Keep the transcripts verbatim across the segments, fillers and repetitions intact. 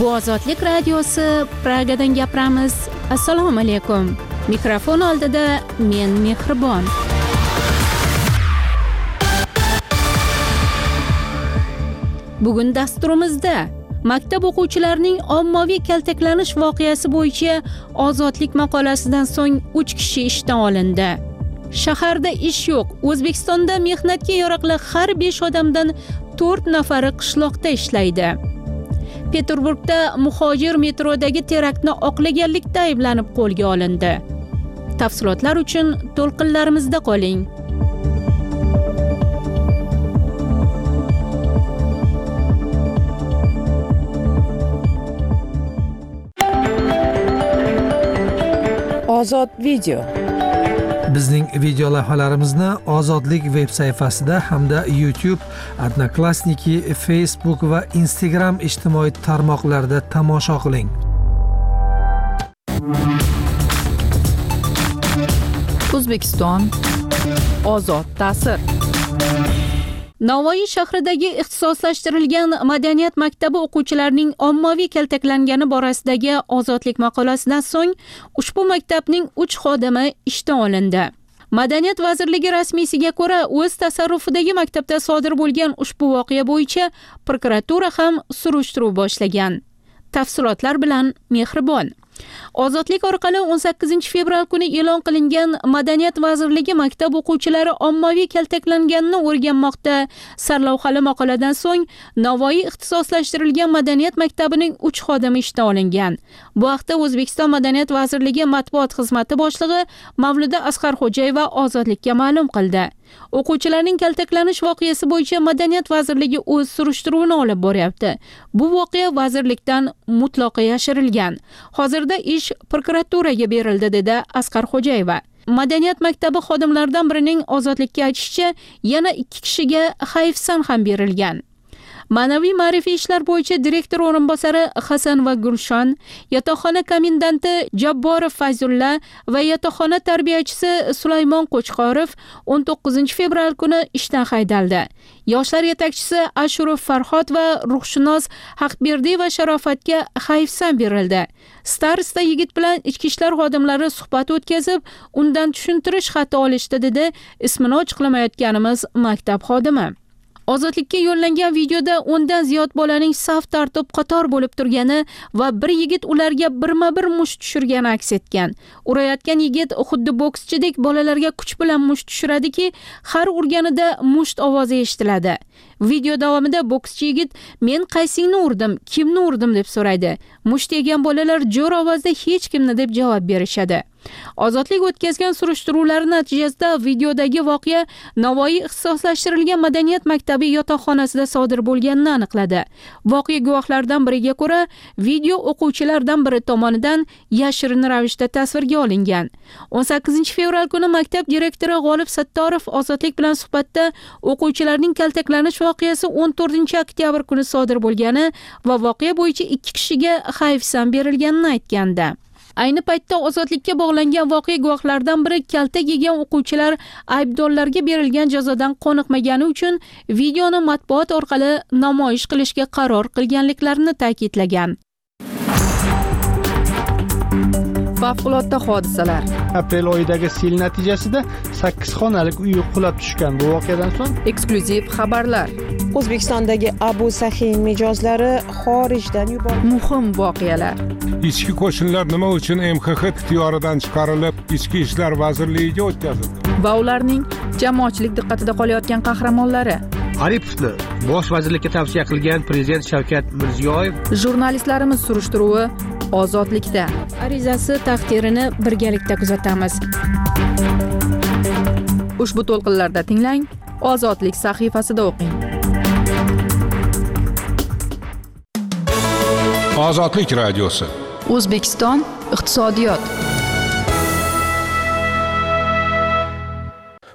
Bu Ozodlik radiosi, Pragadan gapiramiz. Assalomu alaykum. Mikrofon oldida men Mehribon. Bugun dasturimizda maktab o'quvchilarining ommaviy kaltaklanish voqeasi bo'yicha Ozodlik maqolasidan so'ng uch kishi ishdan olindi. Shaharda ish yo'q. O'zbekistonda mehnatga yaroqli har besh odamdan to'rt nafari qishloqda ishlaydi. Peterburgda muhojir metrodagi teraktni oqlaganlikda ayblanib qo'lga olindi. Tafsilotlar uchun to'lqinlarimizda qoling. Ozod video. Bizning video lavhalarimizni Ozodlik veb sayfasida hamda YouTube, Odnoklassniki, Facebook va Instagram ijtimoiy tarmoqlarida tomosha qiling. O'zbekiston ozod ta'sir. Navoiy shahridagi ixtisoslashtirilgan madaniyat maktabi o'quvchilarining ommaviy kaltaklangani borasidagi Ozodlik maqolasidan so'ng ushbu maktabning uch xodimi ishdan olindi. Madaniyat vazirligi rasmiysiga ko'ra, o'z tasarrufidagi maktabda sodir bo'lgan ushbu voqea bo'yicha prokuratura ham surishtiruv boshlagan. Tafsilotlar bilan Mehribon. Ozodlik orqali o'n sakkizinchi fevral kuni e'lon qilingan Madaniyat vazirligi maktab o'quvchilari ommaviy kaltaklanganini o'rganmoqda sarlavhali maqoladan so'ng Navoiy ixtisoslashtirilgan madaniyat maktabining uch xodimi ishdan olingan. Bu haqda O'zbekiston Madaniyat vazirligi matbuot xizmati boshlig'i Mavluda Asqarxo'jayeva Ozodlikka ma'lum qildi. O'quvchilarning kaltaklanish voqeasi bo'yicha Madaniyat vazirligi o'z surishtiruvini olib boryapti. Bu voqea vazirlikdan mutlaqo yashirilgan. Hozirda ish prokuraturaga berildi, dedi Asqarxo'jayeva. Madaniyat maktabi xodimlaridan birining Ozodlikka aytishicha, yana ikki kishiga hayfsan ham berilgan. Ma'naviy ma'rifiy ishlar bo'yicha direktor o'rinbosari Hasan va Gulshon, yotoqxona komendanti Jabborov Fayzulla va yotoqxona tarbiyachisi Sulaymon Qo'chqorov o'n to'qqizinchi fevral kuni ishdan haydaldi. Yoshlar yetakchisi Ashurov Farhod va ruhshunos Haqberdi va Sharofatga hayfsan berildi. Starosta yigit bilan ichki ishlar xodimlari suhbat o'tkazib, undan tushuntirish xati olishdi, dedi ismini ochiqlamayotganimiz maktab xodimi. Ozodlikka yo'llangan videoda o'ndan ziyod bolaning saf tartib qator bo'lib turgani va bir yigit ularga birma-bir musht tushirgani aks etgan. Urayotgan yigit xuddi bokschidek bolalarga kuch bilan musht tushiradiki, har urganida musht ovozi eshitiladi. Video davomida bokschi yigit men qaysingni urdim, kimni urdim deb so'raydi. Musht yegan bolalar jo'r ovozda hech kimni deb javob berishadi. Ozodlik o'tkazgan surishtiruvlar natijasida videodagi voqea Navoiy ixtisoslashtirilgan madaniyat maktabi yotoqxonasida sodir bo'lganini aniqladi. Voqea guvohlaridan biriga ko'ra, video o'quvchilardan biri tomonidan yashirin ravishda tasvirga olingan. o'n sakkizinchi fevral kuni maktab direktori G'olib Sattorov Ozodlik bilan suhbatda o'quvchilarning kaltaklanish voqeasi o'n to'rtinchi oktyabr kuni sodir bo'lgani va voqea bo'yicha ikki kishiga hayfsan berilganini aytgandi. Ayni paytda Ozodlikka bog'langan voqea guvohlaridan biri kaltak yegan o'quvchilar aybdorlarga berilgan jazodan qoniqmagani uchun videoni matbuot orqali namoyish qilishga qaror qilganliklarini ta'kidlagan. Favqulodda hodisalar. Aprel oyidagi sel natijasida sakkiz xonalik uy qulab tushgan. Bu voqeadan so'ng eksklyuziv xabarlar. O'zbekistondagi Abu Sahin mijozlari xorijdan yuborildi. Muhim voqealar. Ichki qo'shinlar nima uchun M X X ixtiyoridan chiqarilib, Ichki ishlar vazirligiga o'tkazildi? Va ularning jamoatchilik diqqatida qolayotgan qahramonlari. Aripovni bosh vazirlikka tavsiya qilgan prezident Shavkat Mirziyoyev. Jurnalistlarimiz surishtiruvi Ozodlikda. Arizasi taqdirini birgalikda kuzatamiz. Ushbu to'lqinlarda tinglang, Ozodlik sahifasida o'qing. Ozodlik radiosi. O'zbekiston iqtisodiyot.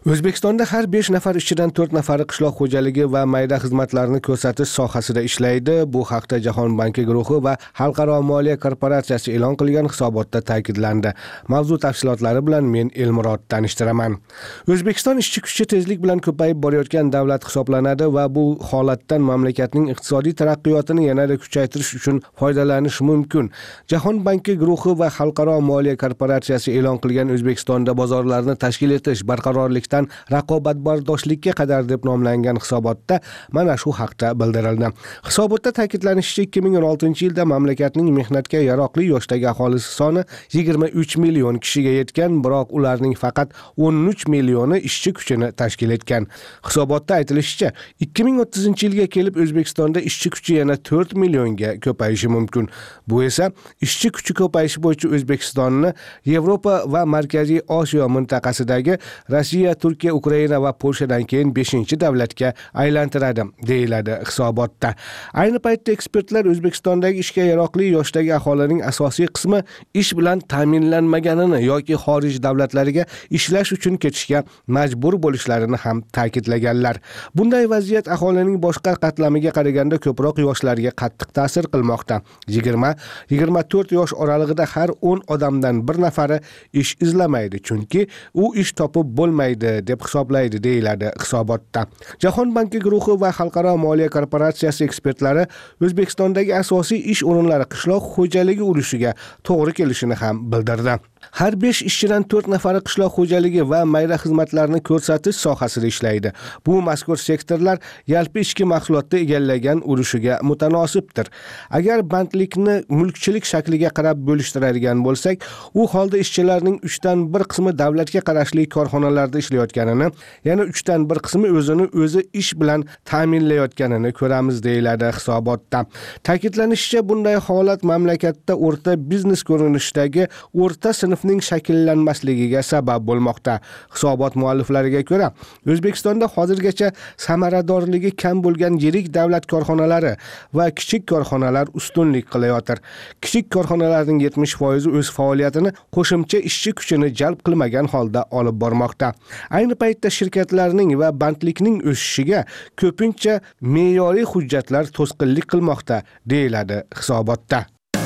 O'zbekistonda har besh nafar ishchidan to'rt nafari qishloq xo'jaligi va mayda xizmatlarini ko'rsatish sohasida ishlaydi. Bu haqda Jahon banki guruhi va Xalqaro moliya korporatsiyasi e'lon qilgan hisobotda ta'kidlandi. Mavzu tafsilotlari bilan men Elmurod tanishtiraman. O'zbekiston ishchi kuchi tezlik bilan ko'payib borayotgan davlat hisoblanadi va bu holatdan mamlakatning iqtisodiy taraqqiyotini yanada kuchaytirish uchun foydalanish mumkin. Jahon banki guruhi va Xalqaro moliya korporatsiyasi e'lon qilgan O'zbekistonda bozorlarni tashkil etish barqarorlikdan raqobatbardoshlikka qadar deb nomlangan hisobotda mana shu haqda bildirildi. Hisobotda ta'kidlanishicha, ikki ming o'n oltinchi yilda mamlakatning mehnatga yaroqli yoshdagi aholisi soni yigirma uch million kishiga yetgan, biroq ularning faqat o'n uch millioni ishchi kuchini tashkil etgan. Hisobotda aytilishicha, ikki ming o'ttizinchi yilga kelib O'zbekistonda ishchi kuchi yana to'rt millionga ko'payishi mumkin. Bu esa ishchi kuchi ko'payishi bo'yicha O'zbekistonni Yevropa va Markaziy Osiyo mintaqasidagi Rossiya, Turkiya, Ukraina va Polshadan keyin beshinchi davlatga aylantiradi, deyiladi hisobotda. Ayni paytda ekspertlar O'zbekistondagi ishga yaroqli yoshdagi aholining asosiy qismi ish bilan ta'minlanmaganini yoki xorij davlatlariga ishlash uchun ketishga majbur bo'lishlarini ham ta'kidlaganlar. Bunday vaziyat aholining boshqa qatlamiga qaraganda ko'proq yoshlarga qattiq ta'sir qilmoqda. yigirma yigirma to'rt yosh oralig'ida har o'n odamdan bir nafari ish izlamaydi, chunki u ish topib bo'lmaydi deb hisoblaydi, deyiladi hisobotda. Jahon banki guruhi va Xalqaro moliya korporatsiyasi ekspertlari O'zbekistondagi asosiy ish o'rinlari qishloq xo'jaligi urushiga to'g'ri kelishini ham bildirdi. Har besh ishchidan to'rt nafari qishloq xo'jaligi va mayda xizmatlarni ko'rsatish sohasida ishlaydi. Bu mazkur sektorlar yalpi ichki mahsulotda egallagan urushiga mutanosibdir. Agar bandlikni mulkchilik shakliga qarab bo'lishtiradigan bo'lsak, u holda ishchilarning uchdan bir qismi davlatga qarashli korxonalarda ishlayotganini, yana uchdan bir qismi o'zini o'zi ish bilan ta'minlayotganini ko'ramiz, deyiladi hisobotda. Ta'kidlanishicha, bunday holat mamlakatda o'rta biznes ko'rinishdagi o'rta sinfning shakllanmasligiga sabab bo'lmoqda. Hisobot mualliflariga ko'ra, O'zbekistonda hozirgacha samaradorligi kam bo'lgan yirik davlat korxonalari va kichik korxonalar ustunlik qilayotir. Kichik korxonalarning yetmish foizi o'z faoliyatini qo'shimcha ishchi kuchini jalb qilmagan holda olib bormoqda. Ayni paytda shirkatlarning va bandlikning o'sishiga ko'pincha me'yoriy hujjatlar to'sqinlik qilmoqda, deyiladi hisobotda.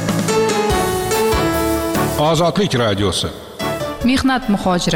Ozodlik radiosi. Mehnat muhojiri.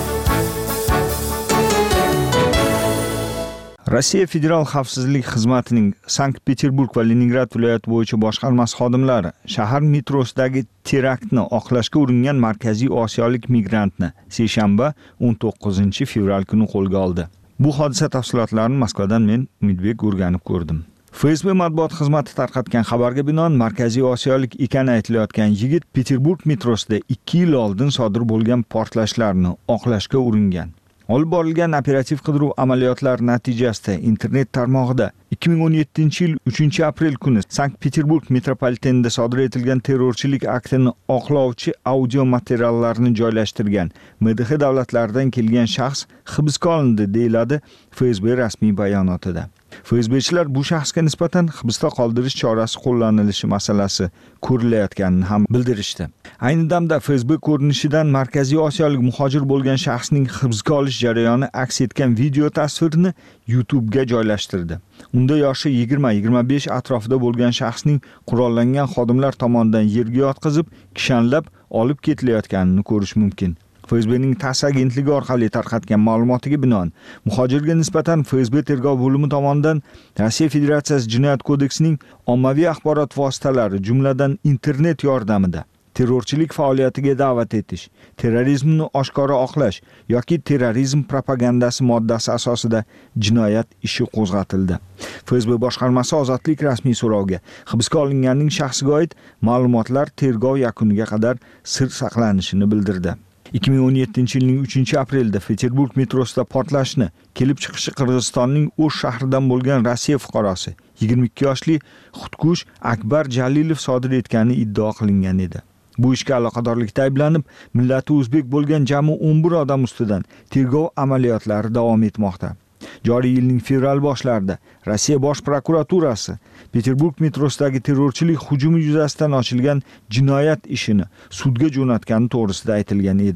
Rossiya Federal xavfsizlik xizmatining Sankt-Peterburg va Leningrad viloyati bo'yicha boshqarmasi xodimlari shahar metrosidagi teraktni oqlashga uringan markaziy osiyolik migrantni seshanba o'n to'qqizinchi fevral kuni qo'lga oldi. Bu hodisa tafsilotlarini Moskvadan men Umidbek o'rganib ko'rdim. F S B matbuot xizmati tarqatgan xabarga binoan markaziy osiyolik ekani aytilayotgan yigit Peterburg metrosida ikki yil oldin sodir bo'lgan portlashlarni oqlashga uringan. Olib borilgan operativ qidiruv amaliyotlari natijasida internet tarmog'ida ikki ming o'n yettinchi yil uchinchi aprel kuni Sankt-Peterburg metropolitenida sodir etilgan terrorchilik aktini oqlovchi audio materiallarni joylashtirgan M D H davlatlaridan kelgan shaxs hibsga olindi, deyiladi F S B rasmiy bayonotida. F S B'chilar bu shaxsga nisbatan hibsda qoldirish chorasi qo'llanilishi masalasi ko'rilayotganini ham bildirishdi. Ayni damda F S B ko'rinishidan markaziy osiyolik muhojir bo'lgan shaxsning hibsga olish jarayoni aks etgan video tasvirni YouTube'ga joylashtirdi. Unda yoshi yigirma yigirma besh atrofida bo'lgan shaxsning qurollangan xodimlar tomonidan yerga yotqizib, kishanlab olib ketilayotganini ko'rish mumkin. F S B'ning TASS agentligi orqali tarqatgan ma'lumotiga binoan, muhojirga nisbatan F S B tergov bo'limi tomonidan Rossiya Federatsiyasi Jinoyat kodeksining ommaviy axborot vositalari, jumladan internet yordamida terrorchilik faoliyatiga da'vat etish, terrorizmni oshkora oqlash yoki terrorizm propagandasi moddasi asosida jinoyat ishi qo'zg'atildi. F S B boshqarmasi Ozodlik rasmiy so'rovga hibsga olinganning shaxsiga oid ma'lumotlar tergov yakuniga qadar sir saqlanishini bildirdi. ikki ming o'n yettinchi yilning uchinchi aprelida Peterburg metrosida portlashni kelib chiqishi Qirg'izistonning O'sh shahridan bo'lgan Rossiya fuqarosi yigirma ikki yoshli Xudkush Akbar Jalilov sodir etgani iddao qilingan edi. Bu ishga aloqadorlikda ayblanib, millati o'zbek bo'lgan jami o'n bir odam ustidan tergov amaliyotlari davom etmoqda. Joriy yilning fevral boshlarida Rossiya bosh prokuraturasi Peterburg metrosidagi terrorchilik hujumi yuzasidan ochilgan jinoyat ishini sudga jo'natgani to'g'risida aytilgan edi.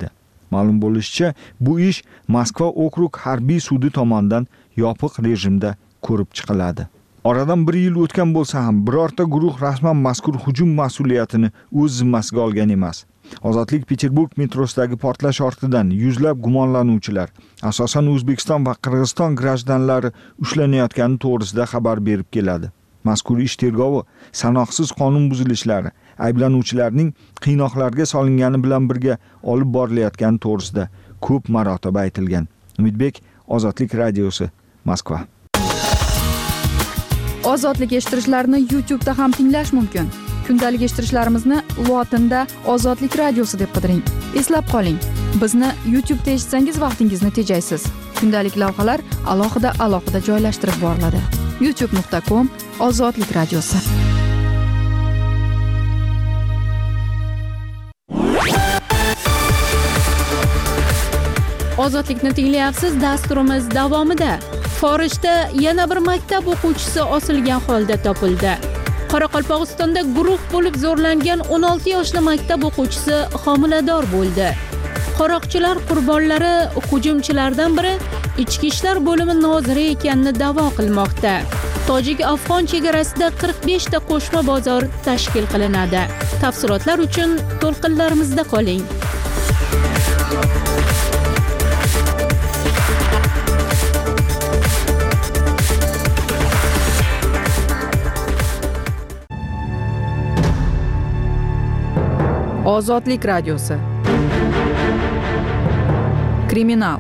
Ma'lum bo'lishicha, bu ish Moskva okrug harbiy sudi tomonidan yopiq rejimda ko'rib chiqiladi. Oradan bir yil o'tgan bo'lsa ham birorta guruh rasman mazkur hujum mas'uliyatini o'z zimmasiga olgan emas. Ozodlik Peterburg metrosidagi portlash ortidan yuzlab gumonlanuvchilar, asosan O'zbekiston va Qirg'iziston grajdanlari ushlanayotgani to'g'risida xabar berib keladi. Mazkur ish tergovi sanoqsiz qonun buzilishlari, ayblanuvchilarning qiynoqlarga solingani bilan birga olib borilayotgani to'g'risida ko'p marotaba aytilgan. Umidbek, Ozodlik radiosi, Moskva. Ozodlik eshittirishlarini YouTube'da ham tinglash mumkin. Kundalik eshittirishlarimizni lotinda Ozodlik radiosi deb qidiring. Eslab qoling, bizni YouTube'da eshitsangiz vaqtingizni tejaysiz. Kundalik lavhalar alohida alohida joylashtirib boriladi. youtube nuqta com Ozodlik radiosi. Ozodlikni tinglayapsiz. Dasturimiz davomida Forijda yana bir maktab o'quvchisi osilgan holda topildi. Qoraqalpog'istonda guruh bo'lib zo'rlangan o'n olti yoshli maktab o'quvchisi homilador bo'ldi. Qaroqchilar qurbonlari hujumchilardan biri Ichki ishlar bo'limi noziri ekanini da'vo qilmoqda. Tojik-afg'on chegarasida qirq besh ta qo'shma bozor tashkil qilinadi. Tafsilotlar uchun to'lqinlarimizda qoling. Ozodlik radiosi. Kriminal.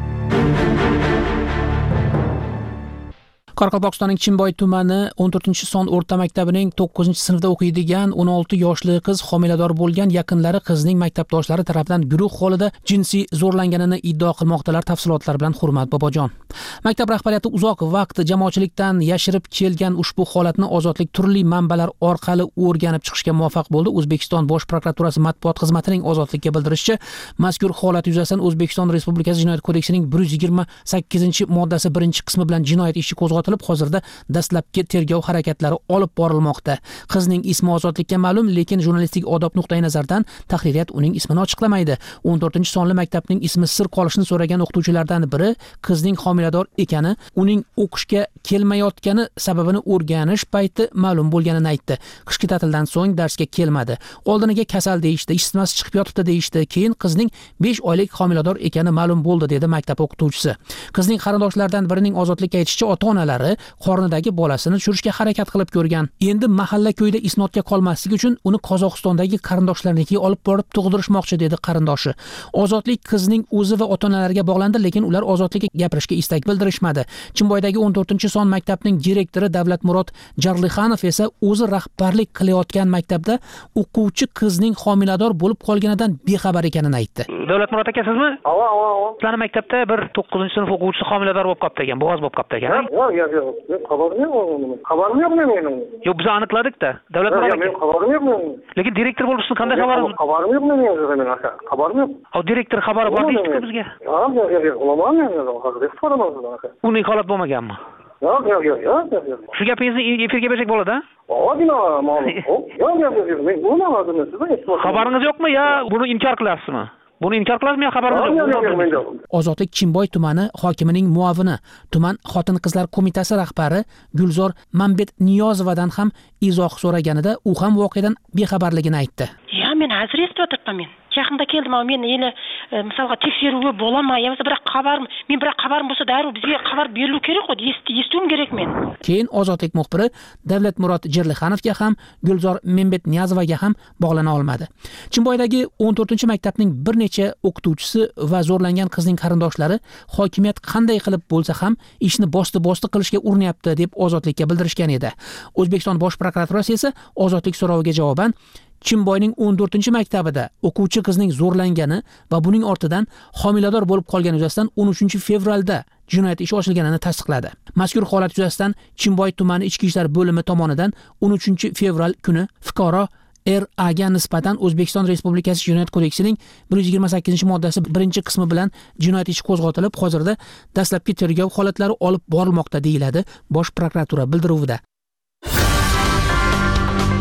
Qoraqalpog'istonning Chimboy tumani o'n to'rtinchi son o'rta maktabining to'qqizinchi sinfda o'qiydigan o'n olti yoshli qiz homilador bo'lgan, yaqinlari qizning maktabdoshlari tomonidan guruh holida jinsiy zo'rlanganini iddao qilmoqdalar. Tafsilotlar bilan Hurmat Bobojon. Maktab rahbariyati uzoq vaqt jamoatchilikdan yashirib kelgan ushbu holatni Ozodlik turli manbalar orqali o'rganib chiqishga muvaffaq bo'ldi. O'zbekiston Bosh prokuraturasi matbuot xizmatining Ozodlikka bildirishicha, mazkur holat yuzasidan O'zbekiston Respublikasi Jinoyat kodeksining bir yuz yigirma sakkizinchi moddasi birinchi qismi bilan jinoyat ishi qo'zg'atilib, hozirda dastlabki tergov harakatlari olib borilmoqda. Qizning ismi Ozodlikka ma'lum, lekin jurnalistik odob nuqtai nazaridan tahririyat uning ismini ochiqlamaydi. o'n to'rtinchi sonli maktabning ismi sir qolishini so'ragan o'qituvchilardan biri qizning homilador ekani, uning o'qishga kelmayotgani sababini o'rganish payti ma'lum bo'lganini aytdi. Qishki ta'tildan so'ng darsga kelmadi. Oldiniga kasal deyishdi, isitmasi chiqib yotibdi deyishdi. Keyin qizning besh oylik homilador ekani ma'lum bo'ldi, dedi maktab o'qituvchisi. Qizning qarindoshlaridan birining Ozodlikka aytishicha, ota-onalari qornidagi bolasini tushirishga harakat qilib ko'rgan. Endi mahalla ko'yda isnodga qolmaslik uchun uni Qozog'istondagi qarindoshlariga olib borib tug'dirishmoqchi, dedi qarindoshi. Ozodlik qizning o'zi va ota-onalariga bog'landi, lekin ular Ozodlikka gapirishga istak bildirishmadi. Chimboydagi o'n to'rtinchi son maktabning direktori Davlatmurod Jarlixanov esa o'zi rahbarlik qilayotgan maktabda o'quvchi qizning homilador bo'lib qolganidan bexabar ekanini aytdi. Davlatmurod aka sizmi? Ava, ava, ava. Sizlarning maktabda bir to'qqizinchi sinf o'quvchisi homilador bo'lib qolibdi ekan, bo'g'oz bo'lib qolibdi ekan. Yo'q, yo'q, yo'q. Men xabarim yo'q uni. Xabarim yo'q mening. Yo'q, biz aniqladik-da. Davlatmurod aka. Men xabarim yo'q mening. Lekin direktor bo'lishni qanday xabaringiz? Xabarim yo'q mening aka. Xabarim yo'q. O direktor xabari bor deysiz bizga? Yo'q, yo'q, yo'q. Olaman men. Hozir istifodaman aka. Uning holat bo'lmaganmi? Yo'q, yo'q, yo'q, yo'q, yo'q. Shu gapingizni efirga bersak bo'ladi-a? Odina, ma'lum. Yo'q, yo'q, yo'q. Men bo'lmadim sizga. Xabaringiz yo'qmi yo buni inkor qilasizmi? Buni inkor qilasizmi yo xabaringiz yo'q? Ozodlik Chimboy tumani hokimining muavini, tuman xotin-qizlar qo'mitasi rahbari Gulzor Mambetniyozovadan ham izoh so'raganida u ham voqeadan bexabarligini aytdi. Ya, men hozir eshitib o'tiribman men. Yaqinda keldim, men yana misalga tekshiruvi bo'ladimi, yo bo'lmasa bir xabar, men bir xabarim bo'lsa darrov bizga xabar berilу kerak-ku, eshitishim kerak men. Keyin Ozodlik muxbiri Davlatmurod Jarlixanovga ham, Gulzor Mambetniyozovaga ham bog'lana olmadi. Chimboydagi o'n to'rtinchi maktabning bir necha o'qituvchisi va zo'rlangan qizning qarindoshlari hokimiyat qanday qilib bo'lsa ham ishni bosti-bosti qilishga urinyapti deb Ozodlikka bildirishgan edi. O'zbekiston Bosh prokuraturasi esa Ozodlik so'roviga javoban Chimboyning o'n to'rtinchi maktabida o'quvchi qizning zo'rlangani va buning ortidan homilador bo'lib qolgani yuzasidan o'n uchinchi fevralda jinoyat ishi ochilganini tasdiqladi. Mazkur holat yuzasidan Chimboy tumani ichki ishlar bo'limi tomonidan o'n uchinchi fevral kuni fuqaro R A ga nisbatan O'zbekiston Respublikasi Jinoyat kodeksining bir yuz yigirma sakkizinchi moddasi birinchi qismi bilan jinoyat ishi qo'zg'atilib, hozirda dastlabki tergov holatlari olib borilmoqda, deyiladi Bosh prokuratura bildiruvida.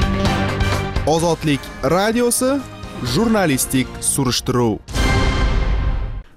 Ozodlik radiosi jurnalistik surishtiruv.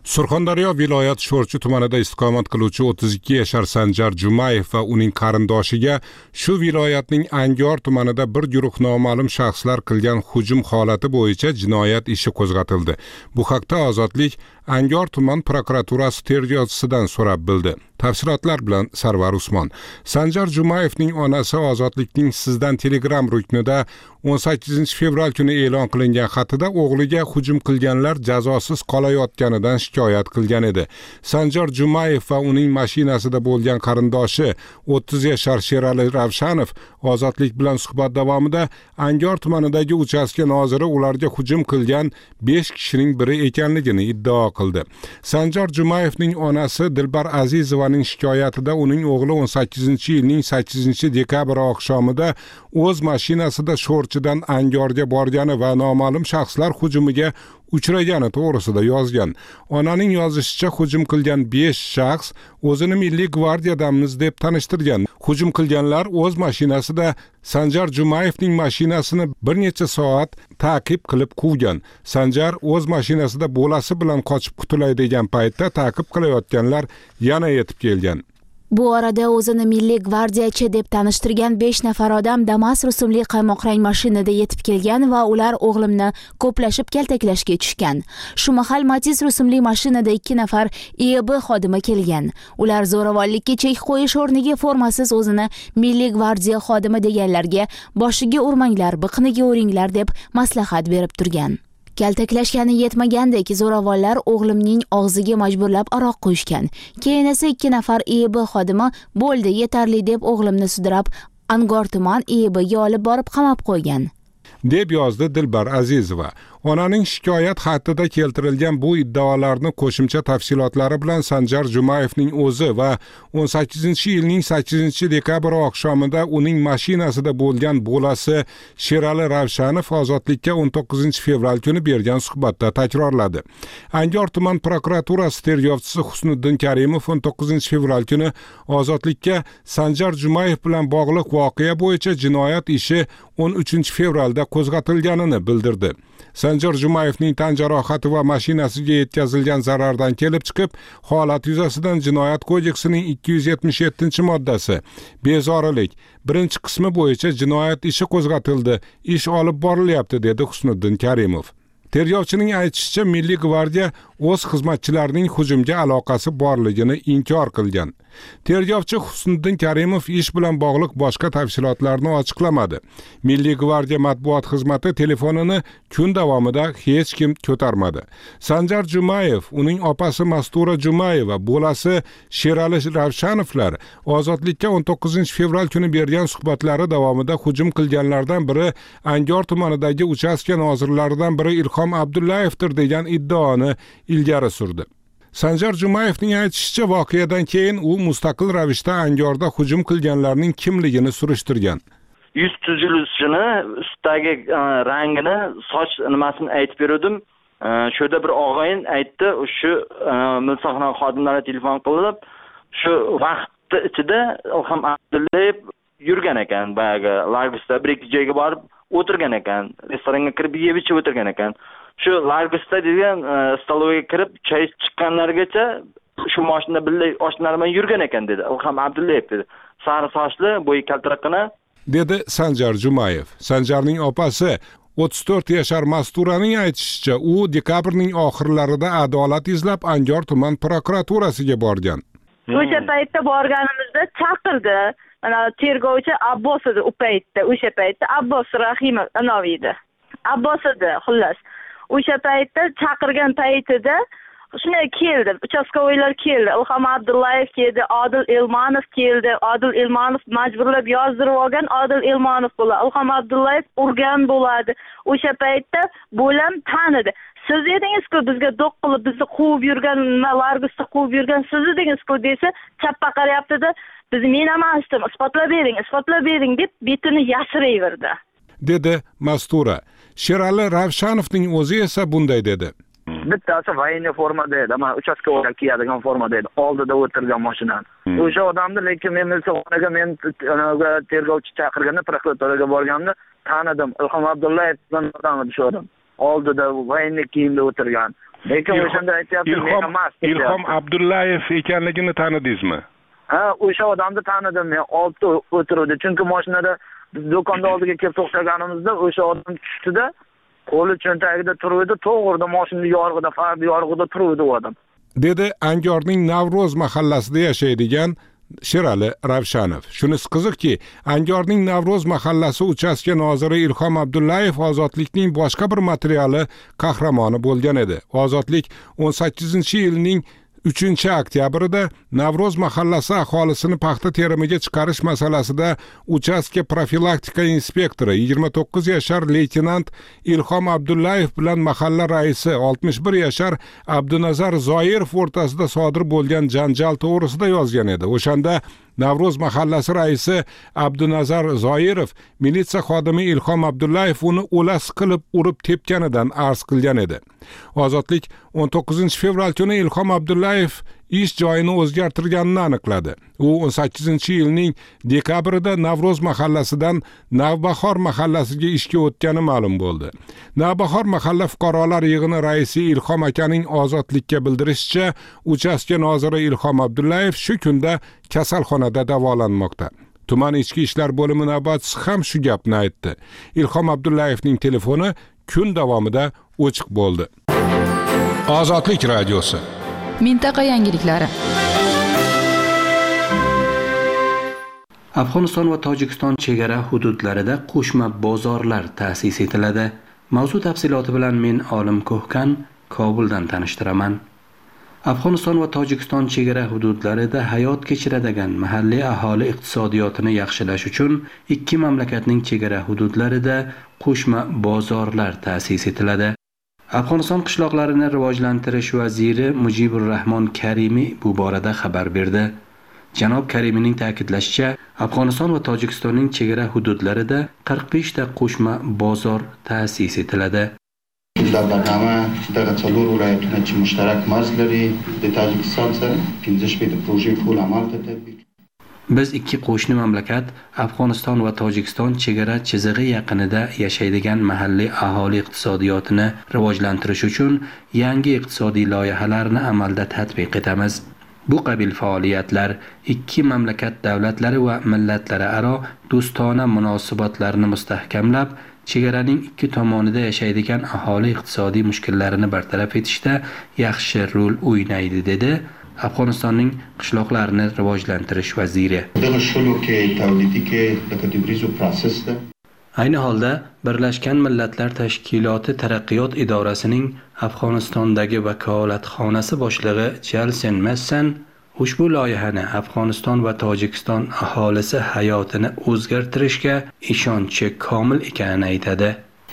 Surxondaryo viloyat Sho'rchi tumanida istiqomat qiluvchi o'ttiz ikki yashar Sanjar Jumayev va uning qarindoshiga shu viloyatning Angor tumanida bir guruh noma'lum shaxslar qilgan hujum holati bo'yicha jinoyat ishi qo'zg'atildi. Bu haqda Ozodlik Angor tuman prokuraturasi tergovchisidan so'rab bildi. Tafsilotlar bilan Sarvar Usmon. Sanjar Jumayevning onasi Ozodlikning Sizdan Telegram ruknida o'n sakkizinchi fevral kuni e'lon qilingan xatida o'g'liga hujum qilganlar jazosiz qolayotganidan shikoyat qilgan edi. Sanjar Jumayev va uning mashinasida bo'lgan qarindoshi o'ttiz yashar Sherali Ravshanov Ozodlik bilan suhbat davomida Angor tumanidagi uchastka noziri ularga hujum qilgan besh kishining biri ekanligini iddao qildi. Sanjar Jumayevning onasi Dilbar Azizovaning shikoyatida uning o'g'li o'n sakkizinchi yilning sakkizinchi dekabr oqshomida o'z mashinasida Sho'rchidan Angorga borgani va noma'lum shaxslar hujumiga uchragani to'g'risida yozgan. Onaning yozishicha hujum qilgan besh shaxs o'zini Milliy gvardiyadamiz deb tanishtirgan. Hujum qilganlar o'z mashinasida Sanjar Jumayevning mashinasini bir necha soat ta'qib qilib quvgan. Sanjar o'z mashinasida bolasi bilan qochib qutulay degan paytda ta'qib qilayotganlar yana yetib kelgan. Bu orada o'zini Milliy gvardiyachi deb tanishtirgan besh nafar odam Damas rusumli qaymoq rang mashinada yetib kelgan va ular o'g'limni ko'plashib kaltaklashga tushgan. Shu mahal Matiz rusumli mashinada ikki nafar I E B xodimi kelgan. Ular zo'ravonlikka chek qo'yish o'rniga formasiz o'zini Milliy gvardiya xodimi deganlarga boshiga urmanglar, biqiniga uringlar deb maslahat berib turgan. Kaltaklashgani yetmagandek zo'ravonlar o'g'limning og'ziga majburlab aroq quyishgan. Keyin esa ikki nafar I E B xodimi bo'ldi, yetarli deb o'g'limni sudrab Angor tuman I E B'ga olib borib qamab qo'ygan, deb yozdi Dilbar Azizova. Onaning shikoyat xatida keltirilgan bu iddaolarni qo'shimcha tafsilotlari bilan Sanjar Jumayevning o'zi va o'n sakkizinchi yilning sakkizinchi dekabr oqshomida uning mashinasida bo'lgan bolasi Sherali Ravshanov Ozodlikka o'n to'qqizinchi fevral kuni bergan suhbatda takrorladi. Angor tuman prokuraturasi tergovchisi Husniddin Karimov o'n to'qqizinchi fevral kuni Ozodlikka Sanjar Jumayev bilan bog'liq voqea bo'yicha jinoyat ishi o'n uchinchi fevralda qo'zg'atilganini bildirdi. Sanjar Jumayevning tan jarohati va mashinasiga yetkazilgan zarardan kelib chiqib, holat yuzasidan Jinoyat kodeksining ikki yuz yetmish yettinchi moddasi bezorilik birinchi qismi bo'yicha jinoyat ishi qo'zg'atildi. Ish olib borilyapti, dedi Husniddin Karimov. Tergovchining aytishicha, Milliy gvardiya o'z xizmatchilarining hujumga aloqasi borligini inkor qilgan. Tergovchi Husniddin Karimov ish bilan bog'liq boshqa tafsilotlarni ochiqlamadi. Milliy gvardiya matbuot xizmati telefonini kun davomida hech kim ko'tarmadi. Sanjar Jumayev, uning opasi Mastura Jumayeva, bolasi Sherali Ravshanovlar Ozodlikka o'n to'qqizinchi fevral kuni bergan suhbatlari davomida hujum qilganlardan biri Angor tumanidagi uchastka nozirlaridan biri Ilhom Abdullayevdir degan iddaoni ilgari surdi. Sanjar Jumayevning aytishicha, voqeadan keyin u mustaqil ravishda Angorda hujum qilganlarning kimligini surishtirgan. Yuz tuzilishini, ustidagi rangini, soch nimasini aytib berdim. Shuda bir og'ayin aytdi, shu milsoxona xodimlariga telefon qilib, shu vaqt ichida Ilhom Abdullayev yurgan ekan, bayaga Largusda bir ikki joyga borib o'tirgan ekan, restoranga kirib yeb ichib o'tirgan ekan. Shu Largusda degan stolovaga kirib choy chiqqanlargacha shu mashinada birga oshnalar bilan yurgan ekan, dedi Ilhom Abdullayev, dedi. Sari sochli, bo'yi kaltiraqina, dedi Sanjar Jumayev. Sanjarning opasi o'ttiz to'rt yashar Masturaning aytishicha, u dekabrning oxirlarida adolat izlab Angor tuman prokuraturasiga borgan. O'sha paytda borganimizda chaqirdi. Mana tergovchi Abbos edi u paytda, o'sha paytda Abbos Rahimov anoviydi. Abbos edi, xullas. O'sha paytda chaqirgan paytida shunday keldi, uchastkovoylar keldi, Ilhom Abdullayev keldi, Odil Elmanov keldi. Odil Elmanov majburlab yozdirib olgan, Odil Elmanov bo'ladi. Ilhom Abdullayev urgan bo'ladi. O'sha paytda bo'lam tanidi. Siz edingiz-ku bizga do'q qilib bizni quvib yurgan, Largusda quvib yurgan siz edingiz-ku desa, chappa qarayapti-da, biz men emasdim, isbotlab bering, isbotlab bering deb betini yashirayverdi, dedi Mastura. Sherali Ravshanovning o'zi esa bunday dedi. Bittasi voyinniy formada edi, ama uchastkovoylar kiyadigan formada edi, oldida o'tirgan mashinani. O'sha odamni lekin men milsoxonaga men tergovchi chaqirganda, prokuraturaga borganimda tanidim. Ilhom Abdullayev odam edi shu odam. Oldida voyinniy kiyimda o'tirgan. lekin o'shanda aytyapti men emas. Ilhom Abdullayev ekanligini tanidingizmi? Ha, o'sha odamni tanidim men. Oltda o'tirdi. Chunki mashinada biz do'konda oldiga kelib to'xtaganimizda o'sha odam tushdi-da, qo'li cho'ntagida turibdi, to'g'rida mashina yorug'ida, far yorug'ida turibdi u odam. Dedi Angorning Navro'z mahallasida yashaydigan Sherali Ravshanov. Shunisi qiziqki, Angorning Navro'z mahallasi uchastka noziri Ilhom Abdullayev ozodlikning boshqa bir materiali qahramoni bo'lgan edi. Ozodlik o'n sakkizinchi yilning uchinchi oktyabrida Navro'z mahallasi aholisini paxta terimiga chiqarish masalasida uchastka profilaktika inspektori yigirma to'qqiz yashar leytenant Ilhom Abdullayev bilan mahalla raisi oltmish bir yashar Abdunazar Zoirov o'rtasida sodir bo'lgan janjal to'g'risida yozgan edi. O'shanda Navro'z mahallasi raisi Abdunazar Zoirov militsiya xodimi Ilhom Abdullayev uni o'las qilib urib tepganidan arz qilgan edi. Ozodlik o'n to'qqizinchi fevral kuni Ilhom Abdullayev ish joyini o'zgartirganini aniqladi. U o'n sakkizinchi yilning dekabrida Navro'z mahallasidan Navbahor mahallasiga ishga o'tgani ma'lum bo'ldi. Navbahor mahalla fuqarolar yig'ini raisi Ilhom akaning Ozodlikka bildirishicha, uchastka noziri Ilhom Abdullayev shu kunda kasalxonada davolanmoqda. Tuman ichki ishlar bo'limi navbatchisi ham shu gapni aytdi. Ilhom Abdullayevning telefoni kun davomida o'chiq bo'ldi. Ozodlik radiosi. Mintaqa yangiliklari. Afg'oniston va Tojikiston chegara hududlarida qo'shma bozorlar ta'sis etiladi. Mavzu tafsiloti bilan men Olim Ko'hkan Kobuldan tanishtiraman. Afg'oniston va Tojikiston chegara hududlarida hayot kechiradigan mahalliy aholi iqtisodiyotini yaxshilash uchun ikki mamlakatning chegara hududlarida qo'shma bozorlar ta'sis etiladi. Afg'oniston qishloqlarini rivojlantirish vaziri Mujibur Rahmon Karimiy bu borada xabar berdi. Janob Karimiyning ta'kidlashicha, Afg'oniston va Tojikistonning chegara hududlarida qirq besh ta qo'shma bozor ta'sis etiladi. در برنامه در څلور ولایتونه چې مشترک مرز لري د تاجکستان سره پنځه شپږ پروژې ټول عمل ته تطبیق. Biz ikki qo'shni mamlakat Afg'oniston va Tojikiston chegara chizig'i yaqinida yashaydigan mahalliy aholi iqtisodiyotini rivojlantirish uchun yangi iqtisodiy loyihalarni amalda tatbiq etamiz. Bu qabil faoliyatlar ikki mamlakat davlatlari va millatlari aro do'stona munosabatlarni mustahkamlab, chegaraning ikki tomonida yashaydigan aholi iqtisodiy mushkullarini bartaraf etishda yaxshi rol o'ynaydi, dedi Afg'onistonning qishloqlarini rivojlantirish vaziri. Ayni holda Birlashgan Millatlar Tashkiloti Taraqqiyot idorasining Afg'onistondagi vakolatxonasi boshlig'i Jalsen Messan ushbu loyihani Afg'oniston va Tojikiston aholisi hayotini o'zgartirishga ishonchi komil ekanini aytadi.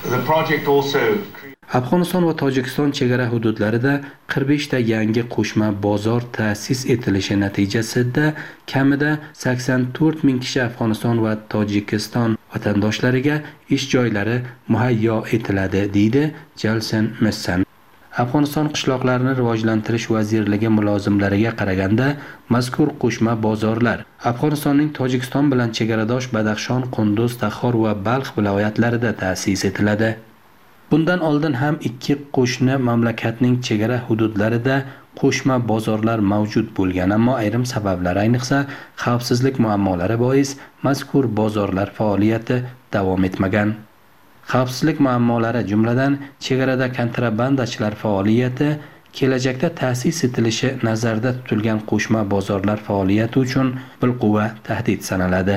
Afg'oniston va Tojikiston chegara hududlarida qirq besh ta yangi qo'shma bozor ta'sis etilishi natijasida kamida sakson to'rt ming kishi Afg'oniston va Tojikiston vatandoshlariga ish joylari muhayyo etiladi, deydi Jalsen Messan. Afg'oniston qishloqlarini rivojlantirish vazirligi mulozimlariga qaraganda, mazkur qo'shma bozorlar Afg'onistonning Tojikiston bilan chegaradosh Badaxshon, Qunduz, Taxor va Balx viloyatlarida ta'sis etiladi. Bundan oldin ham ikki qo'shni mamlakatning chegara hududlarida qo'shma bozorlar mavjud bo'lgan, ammo ayrim sabablar, ayniqsa xavfsizlik muammolari bois mazkur bozorlar faoliyati davom etmagan. Xavfsizlik muammolari jumladan chegarada kontrabandachilar faoliyati, kelajakda ta'sis etilishi nazarda tutilgan qo'shma bozorlar faoliyati uchun bilquva tahdid sanaladi.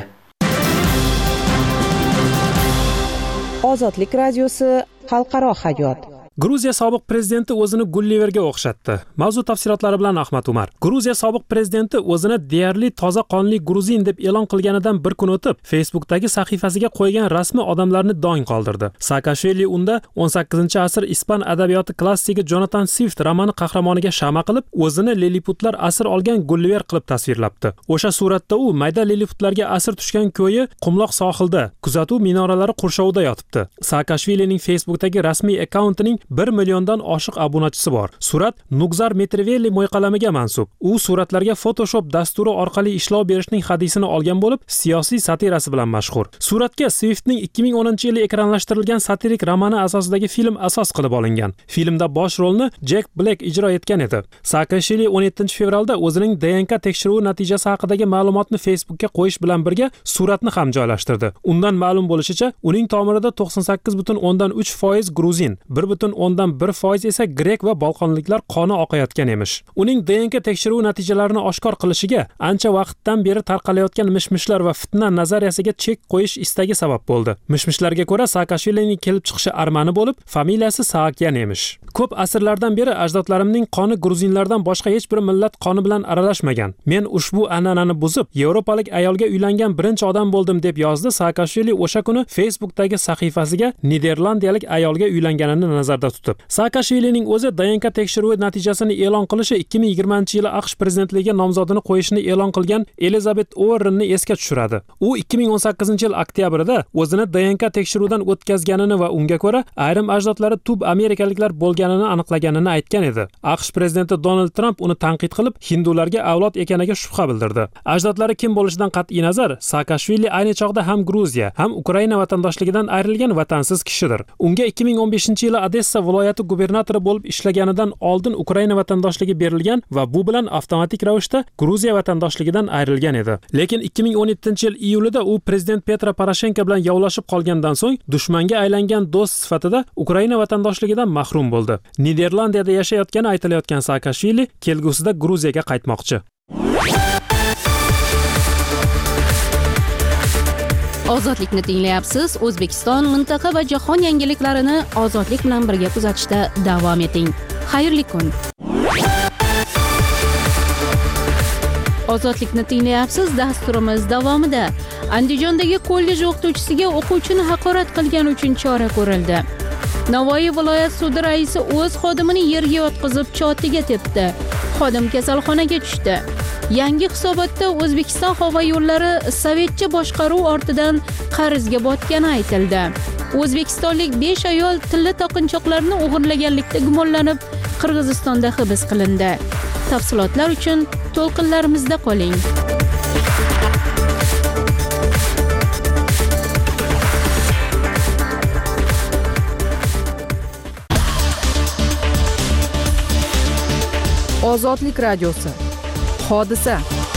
Ozodlik radiosi xalqaro hayot. Gruziya sobiq prezidenti o'zini Gulliverga o'xshatdi. Mavzu tafsilotlari bilan Ahmad Umar. Gruziya sobiq prezidenti o'zini deyarli toza qonli gruzin deb e'lon qilganidan bir kun o'tib, Facebook'dagi sahifasiga qo'ygan rasmi odamlarni dong qoldirdi. Saakashvili unda o'n sakkizinchi asr ispan adabiyoti klassiki Jonathan Swift romani qahramoniga shama qilib, o'zini liliputlar asir olgan Gulliver qilib tasvirlabdi. O'sha suratda u mayda liliputlarga asir tushgan ko'yi qumloq sohilda, kuzatuv minoralari qurshovida yotibdi. Saakashvilining Facebook'dagi rasmiy akkauntining bir milliondan oshiq obunachisi bor. Surat Nugzar Metrivelli mo'yqalamiga mansub. U suratlarga Photoshop dasturi orqali ishlov berishning hadisini olgan bo'lib, siyosiy satirasi bilan mashhur. Suratga Swiftning ikki ming o'ninchi yili ekranlashtirilgan satirik romani asosidagi film asos qilib olingan. Filmda bosh rolni Jack Black ijro etgan edi. Saakashvili o'n yettinchi fevralda o'zining D N K tekshiruvi natijasi haqidagi ma'lumotni Facebookga qo'yish bilan birga suratni ham joylashtirdi. Undan ma'lum bo'lishicha, uning tomirida to'qson sakkiz butun o'ndan uch foiz gruzin, bir butun o'ndan bir foiz esa grek va bolqonliklar qoni oqayotgan emish. Uning D N K tekshiruvi natijalarini oshkor qilishiga ancha vaqtdan beri tarqalayotgan mishmishlar va fitna nazariyasiga chek qo'yish istagi sabab bo'ldi. Mishmishlarga ko'ra Saakashvilining kelib chiqishi armani bo'lib, familiyasi Saakyan emish. Ko'p asrlardan beri ajdodlarimning qoni gruzinlardan boshqa hech bir millat qoni bilan aralashmagan. Men ushbu an'anani buzib, yevropalik ayolga uylangan birinchi odam bo'ldim deb yozdi Saakashvili o'sha kuni Facebookdagi sahifasiga niderlandiyalik ayolga uylanganini nazarda tutib. Saakashvilining o'zi D N K tekshiruvi natijasini e'lon qilishi ikki ming yigirmanchi yili AQSh prezidentligiga nomzodini qo'yishini e'lon qilgan Elizabeth Warrenni esga tushiradi. U ikki ming o'n sakkizinchi yil oktyabrida o'zini D N K tekshiruvidan o'tkazganini va unga ko'ra ayrim ajdodlari tub amerikaliklar bo'lganini aniqlaganini aytgan edi. AQSh prezidenti Donald Trump uni tanqid qilib, hindularga avlod ekaniga shubha bildirdi. Ajdodlari kim bo'lishidan qat'iy nazar, Saakashvili ayni chog'da ham Gruziya, ham Ukraina vatandoshligidan ayrilgan vatansiz kishidir. Unga ikki ming o'n beshinchi yili Odessa viloyati gubernatori bo'lib ishlaganidan oldin Ukraina vatandoshligi berilgan va bu bilan avtomatik ravishda Gruziya vatandoshligidan ayrilgan edi. Lekin ikki ming o'n yettinchi yil iyulida u prezident Petro Poroshenko bilan yovlashib qolgandan so'ng dushmanga aylangan do'st sifatida Ukraina vatandoshligidan mahrum bo'ldi. Niderlandiyada yashayotgani aytilayotgan Saakashvili kelgusida Gruziyaga qaytmoqchi. Ozodlikni tinglayapsiz. O'zbekiston, mintaqa va jahon yangiliklarini ozodlik bilan birga kuzatishda davom eting. Xayrli kun. Ozodlikni tinglayapsiz. Dasturimiz davomida Andijondagi kollej o'qituvchisiga o'quvchini haqorat qilgani uchun chora ko'rildi. Navoiy viloyat sudi raisi o'z xodimini yerga yotqizib chotiga tepdi. Xodim kasalxonaga tushdi. Yangi hisobotda O'zbekiston havo yo'llari sovetcha boshqaruv ortidan qarzga botgani aytildi. O'zbekistonlik besh ayol tilla taqinchoqlarni o'g'irlaganlikda gumonlanib Qirg'izistonda hibs qilindi. Tafsilotlar uchun to'lqinlarimizda qoling. Ozodlik radiosi. Hodisa.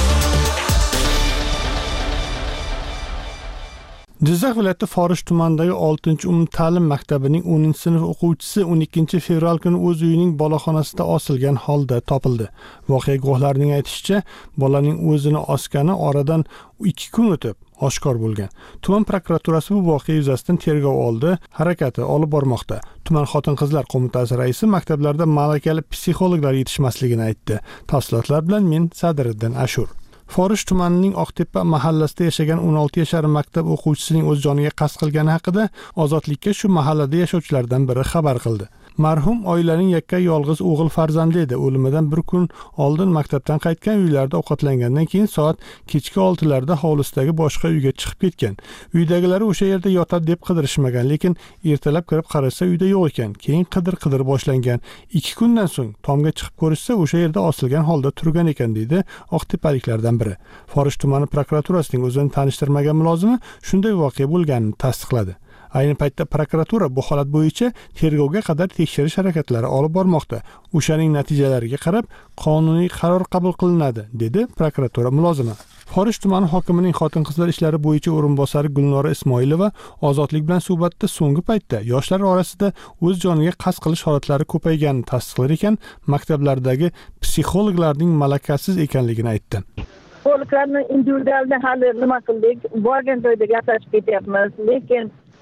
Jizzax viloyati Forish tumanidagi oltinchi umumta'lim maktabining o'ninchi sinf o'quvchisi o'n ikkinchi fevral kuni o'z uyining boloxonasida osilgan holda topildi. Voqea guvohlarining aytishicha, bolaning o'zini osgani oradan ikki kun o'tib oshkor bo'lgan. Tuman prokuraturasi bu voqea yuzasidan tergov oldi, harakati olib bormoqda. Tuman xotin-qizlar qo'mitasi raisi maktablarda malakali psixologlar yetishmasligini aytdi. Tafsilotlar bilan men Sadiriddin Ashur. Forish tumanining Oqtepa mahallasida yashagan o'n olti yashar maktab o'quvchisining o'z joniga qasd qilgani haqida Ozodlikka shu mahallada yashovchilardan biri xabar qildi. Marhum oilaning yakka yolg'iz o'g'il farzandi edi. O'limidan bir kun oldin maktabdan qaytgan, uylarida ovqatlangandan keyin soat kechki oltilarda hovlisidagi boshqa uyga chiqib ketgan. Uydagilari o'sha yerda yotadi deb qidirishmagan, lekin ertalab kirib qarasa uyda yo'q ekan. Keyin qidir-qidir boshlangan. ikki kundan so'ng tomga chiqib ko'rishsa o'sha yerda osilgan holda turgan ekan deydi Oqtepaliklardan biri. Forish tumani prokuraturasining o'zini tanishtirmagan mulozimi shunday voqea bo'lganini tasdiqladi. Ayni paytda prokuratura bu holat bo'yicha tergovga qadar tekshirish harakatlari olib bormoqda. O'shaning natijalariga qarab qonuniy qaror qabul qilinadi, dedi prokuratura mulozimi. Forish tumani hokimining xotin-qizlar ishlari bo'yicha o'rinbosari Gulnora Ismoilova Ozodlik bilan suhbatda so'nggi paytda yoshlar orasida o'z joniga qasd qilish holatlari ko'payganini tasdiqlar ekan, maktablardagi psixologlarning malakasiz ekanligini aytdi. Psixologlarni individualda hali nima qildik, borgan joyda gaplashib ketyapmiz, lekin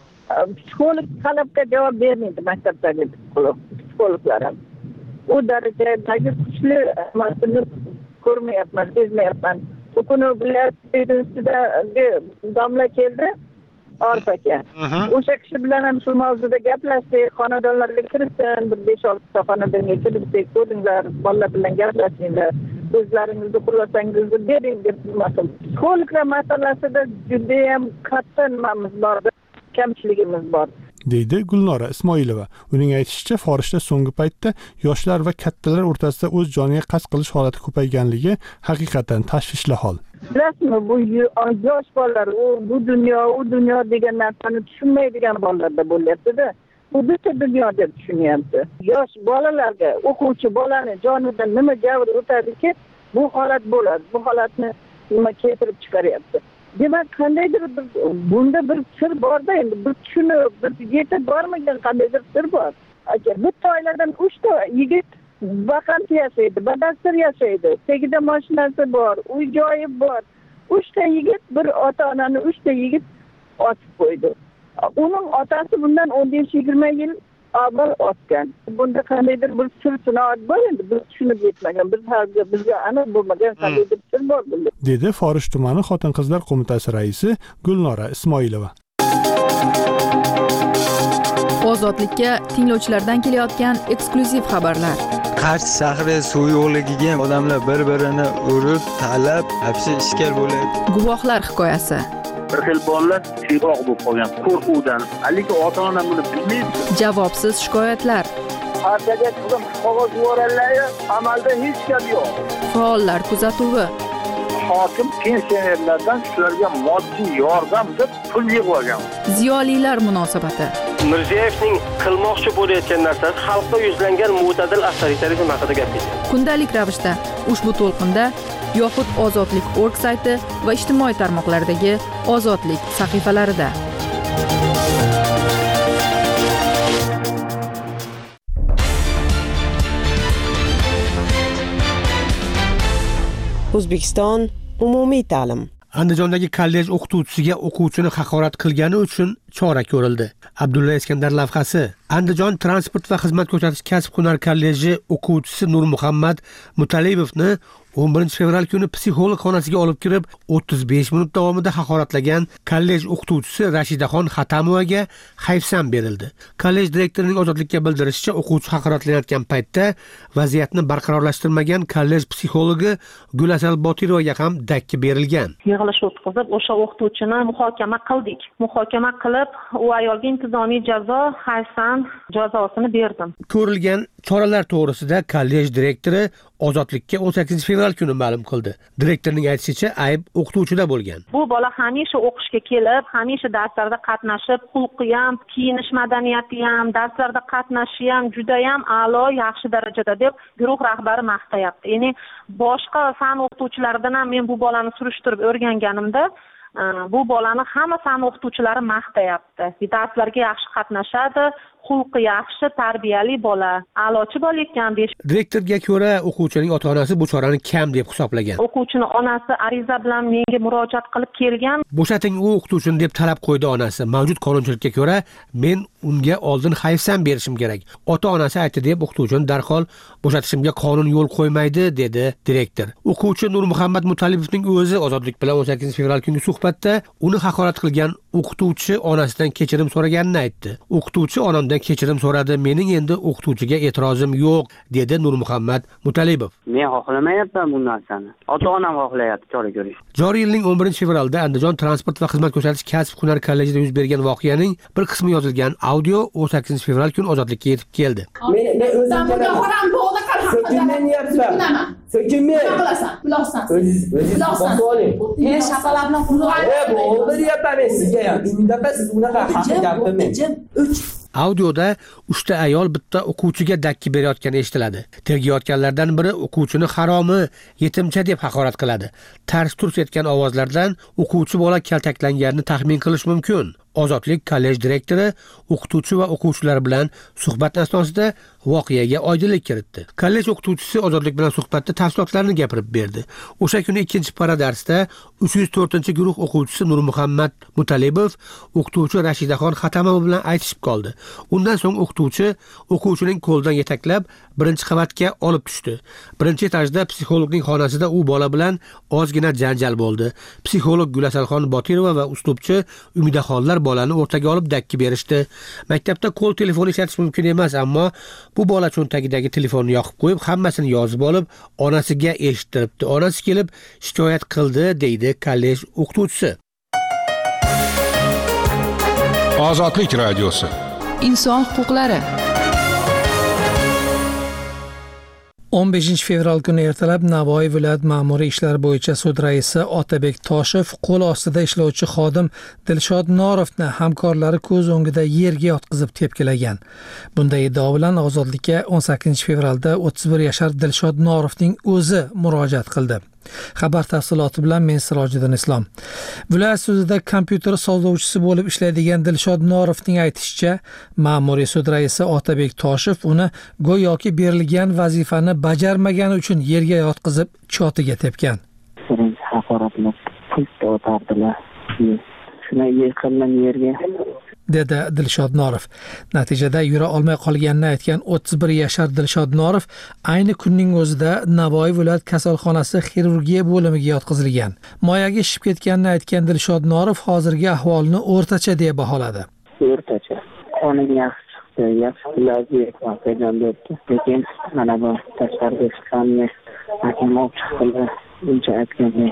psixolog talabga javob bermaydi maktabdagi psixologlar ham. U darajadagi kuchli emasini ko'rmayapman, sezmayapman. Bu kuni viloyatida domla keldi, Orif aka. O'sha kishi bilan ham shu mavzuda gaplashdik, xonadonlarga kirsin, bir besh olti xonadonga kirib ko'ringlar, bolalar bilan gaplashinglar, o'zlaringizni xulosangizni bering deb nima-qildi. Psixologlar masalasida juda ham katta nimamiz bor. Kamchiligimiz bor. deydi Gulnora Ismoilova. Uning aytishicha, Forishda so'nggi paytda yoshlar va kattalar o'rtasida o'z joniga qasd qilish holati ko'payganligi haqiqatan tashvishli hol. Bilasizmi, bu yosh bolalar, bu dunyo, u dunyo degan narsani tushunmaydigan bolalarda bo'lyapti-da. Bu bitta dunyo deb tushunyapti. Yosh bolalarga, o'quvchi bolani jonidan nima jabr o'tadiki, bu holat bo'ladi. Bu holatni nima keltirib chiqaryapti. Demak, qandaydir bir bunda bir sir bor-da, endi biz tushunib, biz yetib bormagan qandaydir sir bor. Aka, bitta oiladan uchta yigit vaqant yashaydi, badastir yashaydi. Tegida mashinasi bor, uy joyi bor. uchta yigit, bir ota-onani uchta yigit otib qo'ydi. Uning otasi bundan o'n besh yigirma yil avval otgan. Bunda qandaydir bir sir sinoat bor endi, biz tushunib yetmagan, biz hozir bizga aniq bo'lmagan qandaydir sir bor bunda. Dedi Forish tumani Xotin-qizlar qo'mitasi raisi Gulnora Ismoilova. Ozodlikka tinglovchilardan kelayotgan eksklyuziv xabarlar. Qarshi shahri suv yo'qligiga odamlar bir-birini urib, talab, hapsi ishkal bo'ladi. Guvohlar hikoyasi. Bir xil bolalar tiyroq bo'lib qolgan qo'rquvdan. Lekin ota-ona buni bilmaydi. Javobsiz shikoyatlar. Partiyaga qizim qog'oz yuborganlar, amalda hech gap yo'q. Faollar kuzatuvi. Hokim pensionerlardan shularga moddiy yordam deb pul yig'ib olgan. Ziyolilar munosabati. Mirziyoyevning qilmoqchi bo'layotgan narsasi xalqqa yuzlangan mo'tadil avtoritarizm haqida gapirdi. Kundalik ravishda ushbu to'lqinda yoxud Ozodlik nokta org sayti va ijtimoiy tarmoqlardagi Ozodlik sahifalarida. O'zbekiston umumiy ta'lim. Andijondagi kollej o'qituvchisiga o'quvchini haqorat qilgani uchun chora ko'rildi. Abdulla Iskandar lavhasi. Andijon transport va xizmat ko'rsatish kasb-hunar kolleji o'quvchisi Nurmuhammad Mutalibovni o'n birinchi fevral kuni psixolog xonasiga olib kirib, o'ttiz besh minut davomida haqoratlagan kollej o'qituvchisi Rashidaxon Xatamovaga hayfsan berildi. Kollej direktorining Ozodlikka bildirishicha, o'quvchi haqoratlanayotgan paytda vaziyatni barqarorlashtirmagan kollej psixologi Gulasal Botirovaga ham dakki berilgan. Yig'ilish o'tkazib, o'sha o'qituvchini muhokama qildik. Muhokama qilib, u ayolga intizomiy jazo, hayfsan jazosini berdim. Ko'rilgan choralar to'g'risida kollej direktori Ozodlikka o'n sakkizinchi fevral kuni ma'lum qildi. Direktorning aytishicha, ayb o'qituvchida bo'lgan. Bu bola hamisha o'qishga kelib, hamisha darslarda qatnashib, xulqi ham, kiyinish madaniyati ham, darslarda qatnashishi ham juda ham a'lo, yaxshi darajada deb guruh rahbari maqtayapti. Ya'ni boshqa fan o'qituvchilaridan ham men bu bolani surishtirib o'rganganimda, bu bolani hamma fan o'qituvchilari maqtayapti. Darslarga yaxshi qatnashadi, xulqi yaxshi, tarbiyali bola, a'lochi bola ekan. Direktorga ko'ra, o'quvchining ota-onasi bu chorani kam deb hisoblagan. O'quvchini onasi ariza bilan menga murojaat qilib kelgan. Bo'shating u o'qituvchini deb talab qo'ydi onasi. Mavjud qonunchilikka ko'ra, men unga oldin hayfsan berishim kerak. Ota-onasi aytdi deb o'qituvchini darhol bo'shatishimga qonun yo'l qo'ymaydi, dedi direktor. O'quvchi Nurmuhammad Mutalibovning o'zi Ozodlik bilan o'n sakkizinchi fevral kungi suhbatda uni haqorat qilgan o'qituvchi onasidan kechirim so'raganini aytdi. O'qituvchi onamdan kechirim so'radi, mening endi o'qituvchiga e'tirozim yo'q, dedi Nurmuhammad Mutalibov. Men xohlamayapman bu narsani. Ota-onam xohlayapti, chora ko'rish. Joriy yilning o'n birinchi fevralda Andijon transport va xizmat ko'rsatish kasb-hunar kollejida yuz bergan voqeaning bir qismi yozilgan audio o'n sakkizinchi fevral kuni Ozodlikka yetib keldi. Men men o'zim xoram bog'da qilib so'kinmayapman. So'kinmay. Qilasan, bilasan. O'zingiz o'zingiz bo'ling. Men shapalabni qurg'an. E, bo'ldi deyapman men sizga ham. Unda siz unaqa haqida gapirmang. Audioda uchta ayol bitta o'quvchiga dakki berayotgani eshitiladi. Tergayotganlardan biri o'quvchini haromi, yetimcha deb haqorat qiladi. Tars turs etgan ovozlardan o'quvchi bola kaltaklanganini taxmin qilish mumkin. Ozodlik kollej direktori o'qituvchi va o'quvchilar bilan suhbat asnosida voqeaga oydinlik kiritdi. Kollej o'qituvchisi Ozodlik bilan suhbatda tafsilotlarni gapirib berdi. O'sha kuni ikkinchi para darsda uch yuz to'rtinchi guruh o'quvchisi Nurmuhammad Mutalibov o'qituvchi Rashidaxon Xatamova bilan aytishib qoldi. Undan so'ng o'qituvchi o'quvchining qo'lidan yetaklab birinchi qavatga olib tushdi. Birinchi etajda psixologning xonasida u bola bilan ozgina janjal bo'ldi. Psixolog Gulasalxon Botirova va uslubchi Umidaxonlar bolani o'rtaga olib dakki berishdi. Maktabda qo'l telefoni ishlatish mumkin emas, ammo bu bola cho'ntagidagi telefonni yoqib qo'yib, hammasini yozib olib, onasiga eshittiribdi. Onasi kelib shikoyat qildi, deydi kollej o'qituvchisi. Ozodlik radiosi. inson huquqlari. o'n beshinchi fevral kuni ertalab Navoiy viloyat ma'muriy ishlar bo'yicha sud raisi Otabek Toshev qo'l ostida ishlovchi xodim Dilshod Norovni hamkorlari ko'z o'ngida yerga yotqizib tepkilagan. Bunday iddao bilan ozodlikka o'n sakkizinchi fevralda o'ttiz bir yashar Dilshod Norovning o'zi murojaat qildi. Xabar tafsiloti bilan men Sirojiddin Islom. Viloyat sudida kompyuter sozlovchisi bo'lib ishlaydigan Dilshod Norovning aytishicha, ma'muriy sud raisi Otabek Toshev uni go'yoki berilgan vazifani bajarmagani uchun yerga yotqizib chotiga tepgan. Birinchi haqoratlab pultda o'tardilar. Shuna yiqildim yerga. dedi Dilshod Norov. Natijada yura olmay qolganini aytgan o'ttiz bir yashar Dilshod Norov ayni kunning o'zida Navoiy viloyat kasalxonasi xirurgiya bo'limiga yotqizilgan. Moyaga shishib ketganini aytgan Dilshod Norov hozirgi ahvolini o'rtacha deb baholadi. O'rtacha. Qoning yaxshi chiqdi, yaxshi iloji qilgan debdi. Lekin mana bu tashqariga chiqqanni hakim olib chiqdi. Buncha aytganda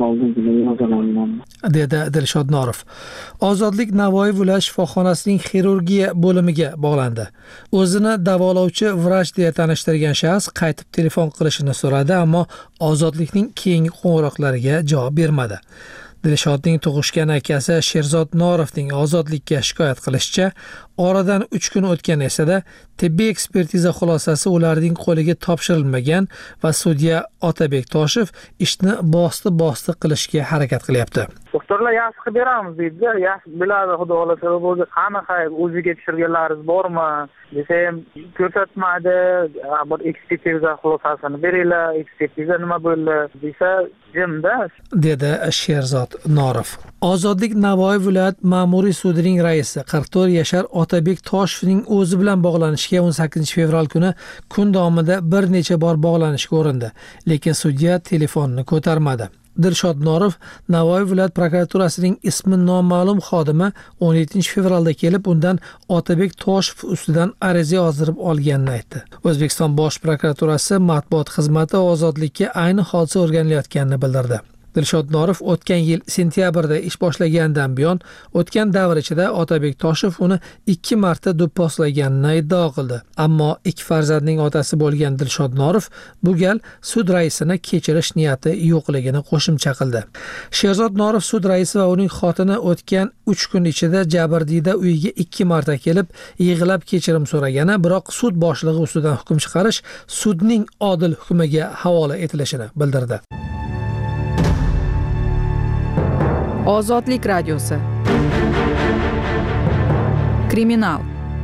dedi Dilshod Norov. Ozodlik Navoiy viloyat shifoxonasining xirurgiya bo'limiga bog'landi. O'zini davolovchi vrach deya tanishtirgan shaxs qaytib telefon qilishini so'radi, ammo Ozodlikning keyingi qo'ng'iroqlariga javob bermadi. Dilshodning tug'ishgan akasi Sherzod Norovning Ozodlikka shikoyat qilishicha, oradan uch kun o'tgan esa tibbiy ekspertiza xulosasi ularning qo'liga topshirilmagan va sudya Otabek Toshev ishni bosti-bosti qilishga harakat qilyapti. Doktorlar yaxshi qilib beramiz deydi, yaxshi biladi, xudo xolasa o'zi qanaqa o'ziga tushirganlaringiz bormi desam, ko'rsatmadi, bir ekspertiza xulosasini beringlar, ekspertiza nima bo'ldi desa, jimda, dedi Sherzod Norov. Ozodlik Navoiy viloyat ma'muriy sudining raisi qirq to'rt yashar Otabek Toshevning o'zi bilan bog'lanishga o'n sakkizinchi fevral kuni kun davomida bir necha bor bog'lanishga urindi, lekin sudya telefonni ko'tarmadi. Dilshod Norov Navoiy viloyat prokuraturasining ismi noma'lum xodimi o'n yettinchi fevralda kelib, undan Otabek Toshev ustidan ariza yozdirib olganini aytdi. O'zbekiston Bosh prokuraturasi matbuot xizmati Ozodlikka ayni hodisa o'rganilayotganini bildirdi. Dilshod Norov o'tgan yil sentyabrda ish boshlagandan buyon o'tgan davr ichida Otabek Toshev uni ikki marta do'pposlaganini iddao qildi. Ammo ikki farzandning otasi bo'lgan Dilshod Norov bu gal sud raisini kechirish niyati yo'qligini qo'shimcha qildi. Sherzod Norov sud raisi va uning xotini o'tgan uch kun ichida jabrdiyda uyiga ikki marta kelib, yig'lab kechirim so'ragani, biroq sud boshlig'i ustidan hukm chiqarish sudning odil hukmiga havola etilishini bildirdi. Ozodlik radiosi. Kriminal.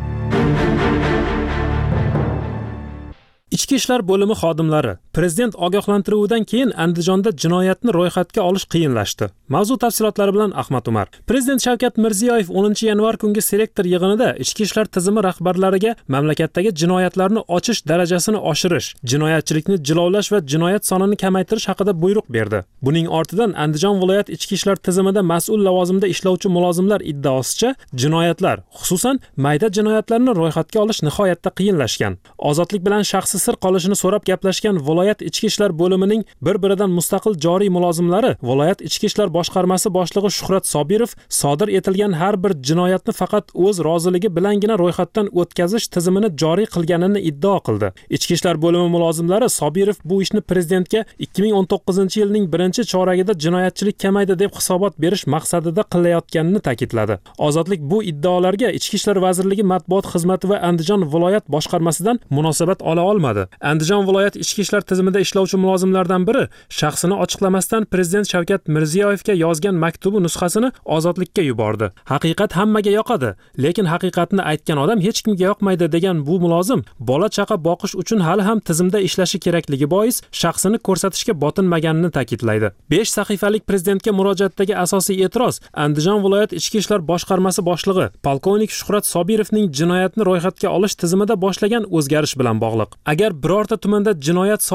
Ichki ishlar bo'limi xodimlari prezident ogohlantiruvidan keyin Andijonda jinoyatni ro'yxatga olish qiyinlashdi. Mavzu tafsilotlari bilan Ahmad Umar. Prezident Shavkat Mirziyoyev o'ninchi yanvar kungi selektor yig'inida ichki ishlar tizimi rahbarlariga mamlakatdagi jinoyatlarni ochish darajasini oshirish, jinoyatchilikni jilovlash va jinoyat sonini kamaytirish haqida buyruq berdi. Buning ortidan Andijon viloyat ichki ishlar tizimida mas'ul lavozimda ishlovchi mulozimlar iddaosicha jinoyatlar, xususan mayda jinoyatlarni ro'yxatga olish nihoyatda qiyinlashgan. Ozodlik bilan shaxsi sir qolishini so'rab gaplashgan viloyat ichki ishlar bo'limining bir-biridan mustaqil joriy mulozimlari viloyat ichki ishlar boshqarmasi boshlig'i Shuhrat Sobirov sodir etilgan har bir jinoyatni faqat o'z roziligi bilangina ro'yxatdan o'tkazish tizimini joriy qilganini iddao qildi. Ichki ishlar bo'limi mulozimlari Sobirov bu ishni prezidentga ikki ming o'n to'qqizinchi yilning birinchi choragida jinoyatchilik kamaydi deb hisobot berish maqsadida qilayotganini ta'kidladi. Ozodlik bu iddaolarga Ichki ishlar vazirligi matbuot xizmati va Andijon viloyat boshqarmasidan munosabat ola olmadi. Andijon viloyat ichki ishlar tizimida ishlovchi mulozimlardan biri shaxsini ochiqlamasdan prezident Shavkat Mirziyoyevga yozgan maktubi nusxasini Ozodlikka yubordi. Haqiqat hammaga yoqadi, lekin haqiqatni aytgan odam hech kimga yoqmaydi degan bu mulozim bola chaqa boqish uchun hali ham tizimda ishlashi kerakligi bois shaxsini ko'rsatishga botinmaganini ta'kidlaydi. besh sahifalik prezidentga murojaatdagi asosiy e'tiroz Andijon viloyat ichki ishlar boshqarmasi boshlig'i polkovnik Shuhrat Sobirovning jinoyatni ro'yxatga olish tizimida boshlagan o'zgarish bilan bog'liq. Agar birorta tumanda jinoyat sodir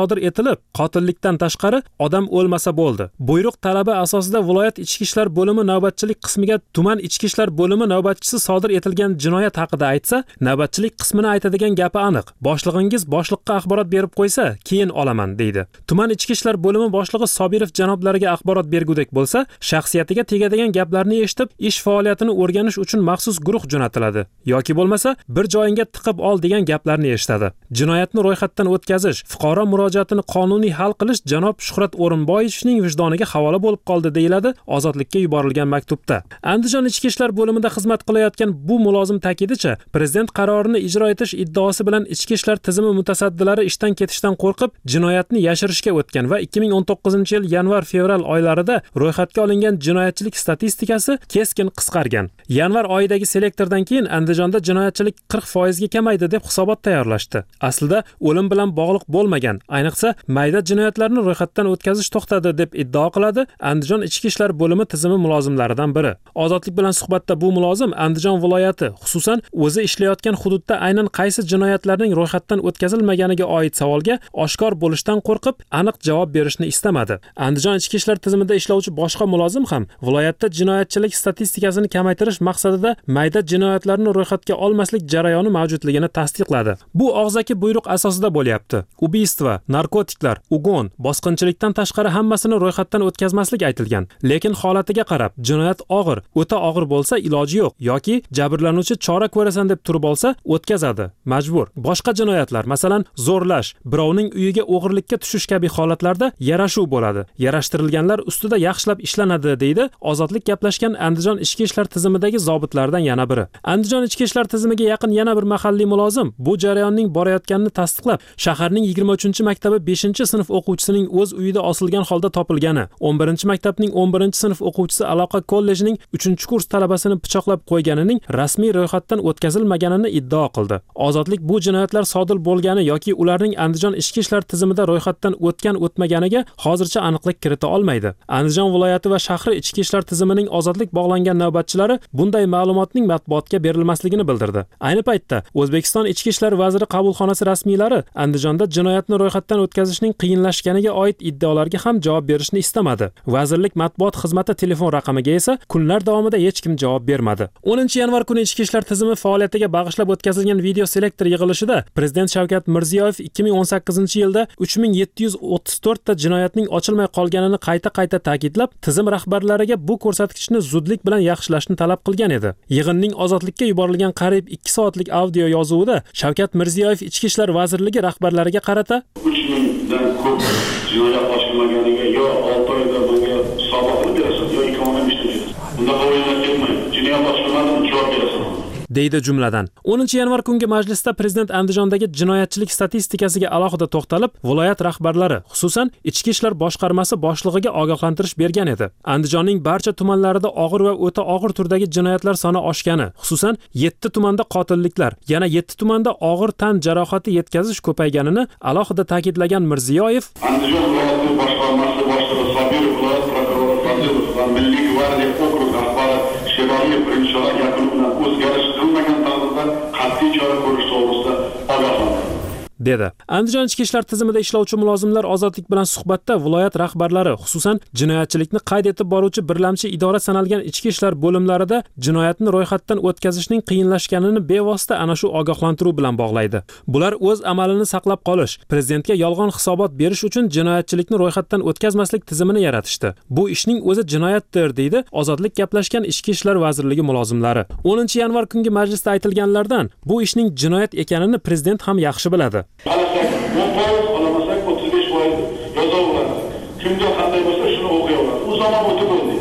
sodir etilib, qotillikdan tashqari odam o'lmasa bo'ldi. Buyruq talabi asosida viloyat ichki ishlar bo'limi navbatchilik qismiga tuman ichki ishlar bo'limi navbatchisi sodir etilgan jinoyat haqida aytsa, navbatchilik qismini aytadigan gapi aniq. Boshlig'ingiz boshliqqa axborot berib qo'ysa, keyin olaman, deydi. Tuman ichki ishlar bo'limi boshlig'i Sobirov janoblariga axborot bergudek bo'lsa, shaxsiyatiga tegadigan gaplarni eshitib, ish faoliyatini o'rganish uchun maxsus guruh jo'natiladi yoki bo'lmasa, bir joyinga tiqib ol degan gaplarni eshitadi. Jinoyatni ro'yxatdan o'tkazish, fuqaro murojaatini qonuniy hal qilish janob Shuhrat O'rinboyevning vijdoniga havola bo'lib qoldi, deyiladi ozodlikka yuborilgan maktubda. Andijon ichki ishlar bo'limida xizmat qilayotgan bu mulozim ta'kidicha, prezident qarorini ijro etish iddaosi bilan ichki ishlar tizimi mutasaddilari ishdan ketishdan qo'rqib, jinoyatni yashirishga o'tgan va ikki ming o'n to'qqizinchi yil yanvar-fevral oylarida ro'yxatga olingan jinoyatchilik statistikasi keskin qisqargan. Yanvar oyidagi selektordan keyin Andijonda jinoyatchilik qirq foiz ga kamaydi deb hisobot tayyorlashdi. Aslida o'lim bilan bog'liq bo'lmagan, ayniqsa mayda jinoyatlarni ro'yxatdan o'tkazish to'xtadi deb iddao qiladi Andijon ichki ishlar bo'limi tizimi mulozimlaridan biri. Ozodlik bilan suhbatda bu mulozim Andijon viloyati, xususan o'zi ishlayotgan hududda aynan qaysi jinoyatlarning ro'yxatdan o'tkazilmaganiga oid savolga oshkor bo'lishdan qo'rqib, aniq javob berishni istamadi. Andijon ichki ishlar tizimida ishlovchi boshqa mulozim ham viloyatda jinoyatchilik statistikasini kamaytirish maqsadida mayda jinoyatlarni ro'yxatga olmaslik jarayoni mavjudligini tasdiqladi. Bu og'zaki buyruq asosida bo'lyapti. Ubiystva, narkotiklar, ugon, bosqinchilikdan tashqari hammasini ro'yxatdan o'tkazmaslik aytilgan. Lekin holatiga qarab, jinoyat og'ir, o'ta og'ir bo'lsa iloji yo'q yoki jabrlanuvchi chora ko'rasan deb turib olsa, o'tkazadi, majbur. Boshqa jinoyatlar, masalan, zo'rlash, birovning uyiga o'g'irlikka tushish kabi holatlarda yarashuv bo'ladi. Yarashtirilganlar ustida yaxshilab ishlanadi, deydi ozodlik gaplashgan Andijon ichki ishlar tizimidagi zobitlardan yana biri. Andijon ichki ishlar tizimiga yaqin yana bir mahalliy mulozim bu jarayonning borayotganini tasdiqlab, shaharning yigirma uchinchi maktabi beshinchi sinf o'quvchisining o'z uyida osilgan holda topilgani, o'n birinchi maktabning o'n birinchi sinf o'quvchisi aloqa kollejining uchinchi kurs talabasini pichoqlab qo'yganining rasmiy ro'yxatdan o'tkazilmaganini iddao qildi. Ozodlik bu jinoyatlar sodir bo'lgani yoki ularning Andijon ichki ishlar tizimida ro'yxatdan o'tgan o'tmaganiga hozircha aniqlik kirita olmaydi. Andijon viloyati va shahri ichki ishlar tizimining ozodlik bog'langan navbatchilari bunday ma'lumotning matbuotga berilmasligini bildirdi. Ayni paytda O'zbekiston ichki ishlar vaziri qabulxonasi rasmiylari Andijonda jinoyatni ro'yxatdan o'tkazishning qiyinlashganiga oid iddaolarga ham javob berishni istamadi. Vazirlik matbuot xizmati telefon raqamiga esa kunlar davomida hech kim javob bermadi. o'ninchi yanvar kuni ichki ishlar tizimi faoliyatiga bag'ishlab o'tkazilgan video selektor yig'ilishida Prezident Shavkat Mirziyoyev ikki ming o'n sakkizinchi yilda uch ming yetti yuz o'ttiz to'rt ta jinoyatning ochilmay qolganini qayta-qayta ta'kidlab, tizim rahbarlariga bu ko'rsatkichni zudlik bilan yaxshilashni talab qilgan edi. Yig'inning ozodlikka yuborilgan qariyb ikki soatlik audio yozuvida Shavkat Mirziyoyev Ichki ishlar vazirligi rahbarlariga qarata uch mingdan ko'p jinoyat ochilmaganiga yo olti oyda bunga hisobot berasiz yo ikki oyda ishlaysiz. Bunda o'yinlar ketmaydi. Jinoyat ochilmadimi javob berasiz. deydi jumladan. o'ninchi yanvar kungi majlisda prezident Andijondagi jinoyatchilik statistikasiga alohida to'xtalib, viloyat rahbarlari, xususan ichki ishlar boshqarmasi boshlig'iga ogohlantirish bergan edi. Andijonning barcha tumanlarida og'ir va o'ta og'ir turdagi jinoyatlar soni oshgani, xususan yetti tumanda qotilliklar, yana yetti tumanda og'ir tan jarohati yetkazish ko'payganini alohida ta'kidlagan Mirziyoyev, Andijon viloyati boshqarmasi boshlig'i Sobirov, viloyat prokurori Fazilov va Milliy gvardiya okrug rahbari Shevaliyev birinchilar yakunidan o'zgarish qilmagan taqdirda qat'iy chora ko'rish to'g'risida ogohlantirdi. dedi. Andijon ichki ishlar tizimida ishlovchi mulozimlar ozodlik bilan suhbatda viloyat rahbarlari, xususan jinoyatchilikni qayd etib boruvchi birlamchi idora sanalgan ichki ishlar bo'limlarida jinoyatni ro'yxatdan o'tkazishning qiyinlashganini bevosita ana shu ogohlantiruv bilan bog'laydi. Bular o'z amalini saqlab qolish, prezidentga yolg'on hisobot berish uchun jinoyatchilikni ro'yxatdan o'tkazmaslik tizimini yaratishdi. Bu ishning o'zi jinoyatdir, deydi ozodlik gaplashgan ichki ishlar vazirligi mulozimlari. o'ninchi yanvar kungi majlisda aytilganlardan bu ishning jinoyat ekanini prezident ham yaxshi biladi. Alasak, o'n foiz olamasak o'ttiz besh foiz yozaveradi. Kimga qanday bo'lsa shuni o'qiy oladi. U zamon o'tib bo'ldi.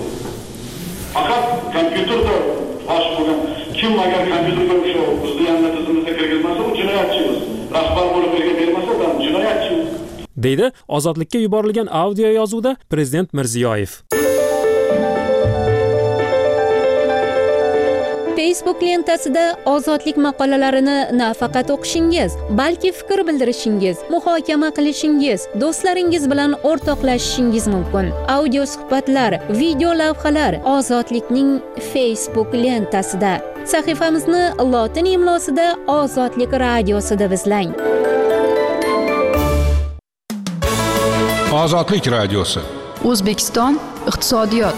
Faqat kompyuterda bosh bo'lgan kim agar kompyuterga o'sha bizning yangi tizimimizga kirgizmasa, u jinoyatchi o'zi. Rahbar bo'lib belgi bermasa, ham jinoyatchi. deydi ozodlikka yuborilgan audio yozuvda prezident Mirziyoyev. Facebook lentasida ozodlik maqolalarini nafaqat o'qishingiz, balki fikr bildirishingiz, muhokama qilishingiz, do'stlaringiz bilan o'rtoqlashishingiz mumkin. Audio suhbatlar, video lavhalar Ozodlikning Facebook lentasida. Sahifamizni lotin imlosida Ozodlik radiosida izlang. Ozodlik radiosi. O'zbekiston iqtisodiyot.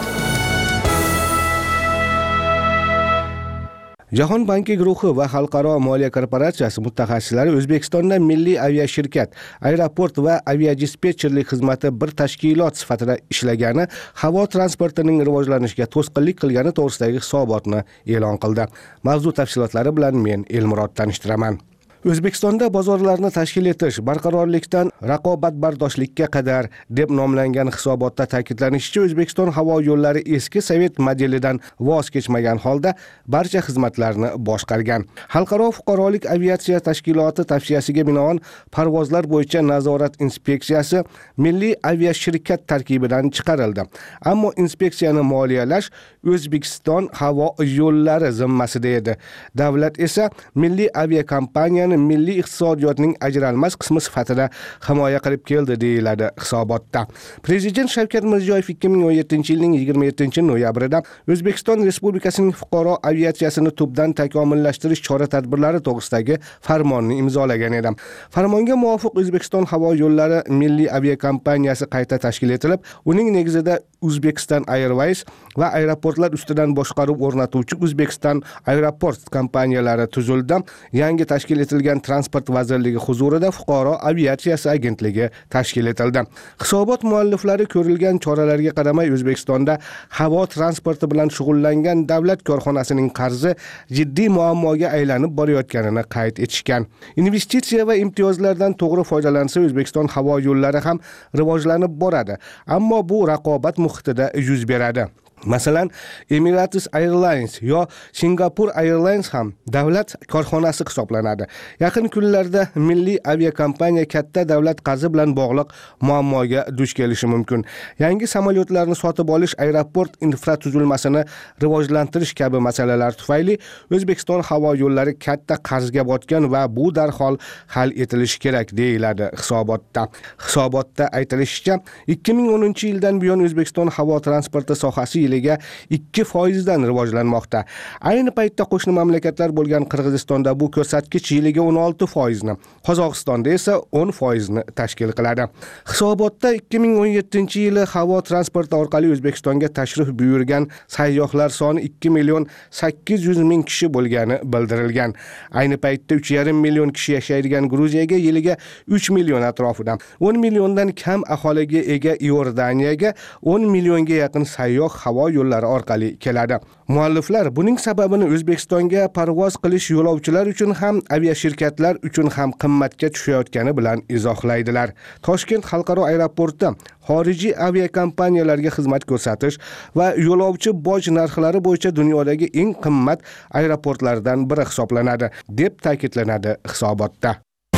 Jahon banki guruhi va Xalqaro moliya korporatsiyasi mutaxassislari O'zbekistonda milliy aviashirkat, aeroport va aviadispetcherlik xizmati bir tashkilot sifatida ishlagani havo transportining rivojlanishiga to'sqinlik qilgani to'g'risidagi hisobotni e'lon qildi. Mavzu tafsilotlari bilan men Elmurod tanishtiraman. O'zbekistonda bozorlarni tashkil etish barqarorlikdan raqobatbardoshlikka qadar deb nomlangan hisobotda ta'kidlanishicha, O'zbekiston havo yo'llari eski sovet modelidan voz kechmagan holda barcha xizmatlarni boshqargan. Xalqaro fuqarolik aviatsiya tashkiloti tavsiyasiga binoan parvozlar bo'yicha nazorat inspeksiyasi milliy aviashirkat tarkibidan chiqarildi. Ammo inspeksiyani moliyalash O'zbekiston havo yo'llari zimmasida edi. Davlat esa milliy aviakompaniyani milliy iqtisodiyotning ajralmas qismi sifatida himoya qilib keldi deyiladi hisobotda. Prezident Shavkat Mirziyoyev ikki ming o'n yettinchi yilning yigirma yettinchi noyabrida O'zbekiston Respublikasining fuqaro aviatsiyasini tubdan takomillashtirish chora-tadbirlari to'g'risidagi farmonni imzolagan edi. Farmonga muvofiq O'zbekiston havo yo'llari milliy aviakompaniyasi qayta tashkil etilib, uning negizida Uzbekistan Airways va aeroportlar ustidan boshqaruv o'rnatuvchi Uzbekistan Aeroport kompaniyalari tuzildi. Yangi tashkil etilgan Transport vazirligi huzurida fuqaro aviatsiyasi agentligi tashkil etildi. Hisobot mualliflari ko'rilgan choralarga qaramay O'zbekistonda havo transporti bilan shug'ullangan davlat korxonasining qarzi jiddiy muammoga aylanib borayotganini qayd etishgan. Investitsiya va imtiyozlardan to'g'ri foydalansa O'zbekiston havo yo'llari ham rivojlanib boradi, ammo bu raqobat muhitida yuz beradi. Masalan, Emirates Airlines yo Singapore Airlines ham davlat korxonasi hisoblanadi. Yaqin kunlarda milliy aviakompaniya katta davlat qarzi bilan bog'liq muammoga duch kelishi mumkin. Yangi samolyotlarni sotib olish, aeroport infratuzilmasini rivojlantirish kabi masalalar tufayli O'zbekiston havo yo'llari katta qarzga botgan va bu darhol hal etilishi kerak deyiladi hisobotda. Hisobotda aytilishicha, ikki ming o'ninchi yildan buyon O'zbekiston havo transporti sohasi yiliga ikki foiz dan rivojlanmoqda. Ayni paytda qo'shni mamlakatlar bo'lgan Qirg'izistonda bu ko'rsatkich yiliga o'n olti foiz ni, Qozog'istonda esa o'n foiz ni tashkil qiladi. Hisobotda ikki ming o'n yettinchi yili havo transporti orqali O'zbekistonga tashrif buyurgan sayyohlar soni ikki million sakkiz yuz ming kishi bo'lgani bildirilgan. Ayni paytda uch yarim million kishi yashaydigan Gruziyaga yiliga uch million atrofida, o'n milliondan kam aholiga ega Iordaniyaga o'n millionga yaqin sayyoh havo yo'llari orqali keladi. Mualliflar buning sababini O'zbekistonga parvoz qilish yo'lovchilar uchun ham, aviashirkatlar uchun ham qimmatga tushayotgani bilan izohlaydilar. Toshkent xalqaro aeroporti xorijiy aviakompaniyalarga xizmat ko'rsatish va yo'lovchi boj narxlari bo'yicha dunyodagi eng qimmat aeroportlardan biri hisoblanadi, deb ta'kidlanadi hisobotda.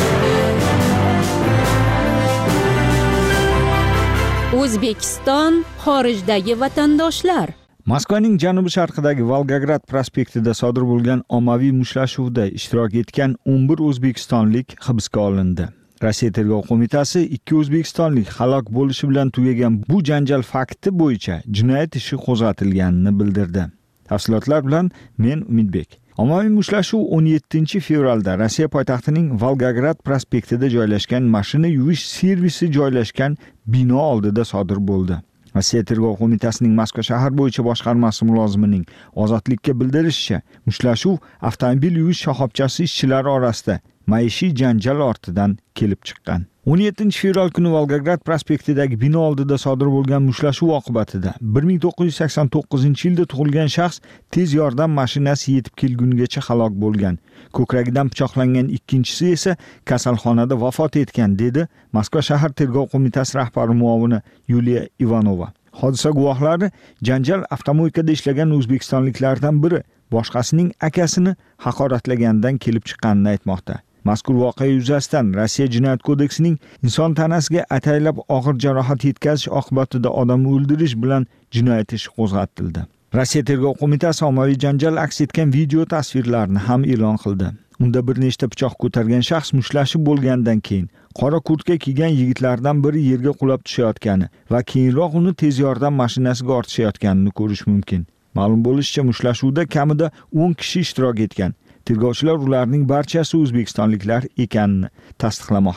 O'zbekiston xorijdagi vatandoshlar. Moskvaning janubi sharqidagi Volgograd prospektida sodir bo'lgan ommaviy mushtlashuvda ishtirok etgan o'n bir o'zbekistonlik hibsga olindi. Rossiya tergov qo'mitasi ikki o'zbekistonlik halok bo'lishi bilan tugagan bu janjal fakti bo'yicha jinoyat ishi qo'zg'atilganini bildirdi. Tafsilotlar bilan men Umidbek. Ommaviy mushtlashuv o'n yettinchi fevralda Rossiya poytaxtining Volgograd prospektida joylashgan mashina yuvish servisi joylashgan bino oldida sodir bo'ldi. Rossiya tergov qo'mitasining Moskva shahar bo'yicha boshqarmasi mulozimining Ozodlikka bildirishicha, mushtlashuv avtomobil yuvish shoxobchasi ishchilari orasida maishiy janjal ortidan kelib chiqqan. o'n yettinchi fevral kuni Volgograd prospektidagi bino oldida sodir bo'lgan mushtlashuv oqibatida bir ming to'qqiz yuz sakson to'qqizinchi yilda tug'ilgan shaxs tez yordam mashinasi yetib kelgunigacha halok bo'lgan. Ko'kragidan pichoqlangan ikkinchisi esa kasalxonada vafot etgan, dedi Moskva shahar tergov qo'mitasi rahbari muovini Yuliya Ivanova. Hodisa guvohlari janjal avtomobilda ishlagan o'zbekistonliklardan biri boshqasining akasini haqoratlagandan kelib chiqqanini aytmoqda. Mazkur voqea yuzasidan Rossiya jinoyat kodeksining inson tanasiga ataylab og'ir jarohat yetkazish oqibatida odam o'ldirish bilan jinoyat ishi qo'zg'atildi. Rossiya tergov qo'mitasi ommaviy janjal aks etgan video tasvirlarini ham e'lon qildi. Unda bir nechta pichoq ko'targan shaxs mushtlashib bo'lgandan keyin qora kurtka kiygan yigitlardan biri yerga qulab tushayotgani va keyinroq uni tez yordam mashinasiga ortishayotganini ko'rish mumkin. Ma'lum bo'lishicha, mushtlashuvda kamida o'n kishi ishtirok etgan. Tergovchilar ularning barchasi o'zbekistonliklar ekanini tasdiqlamoqda.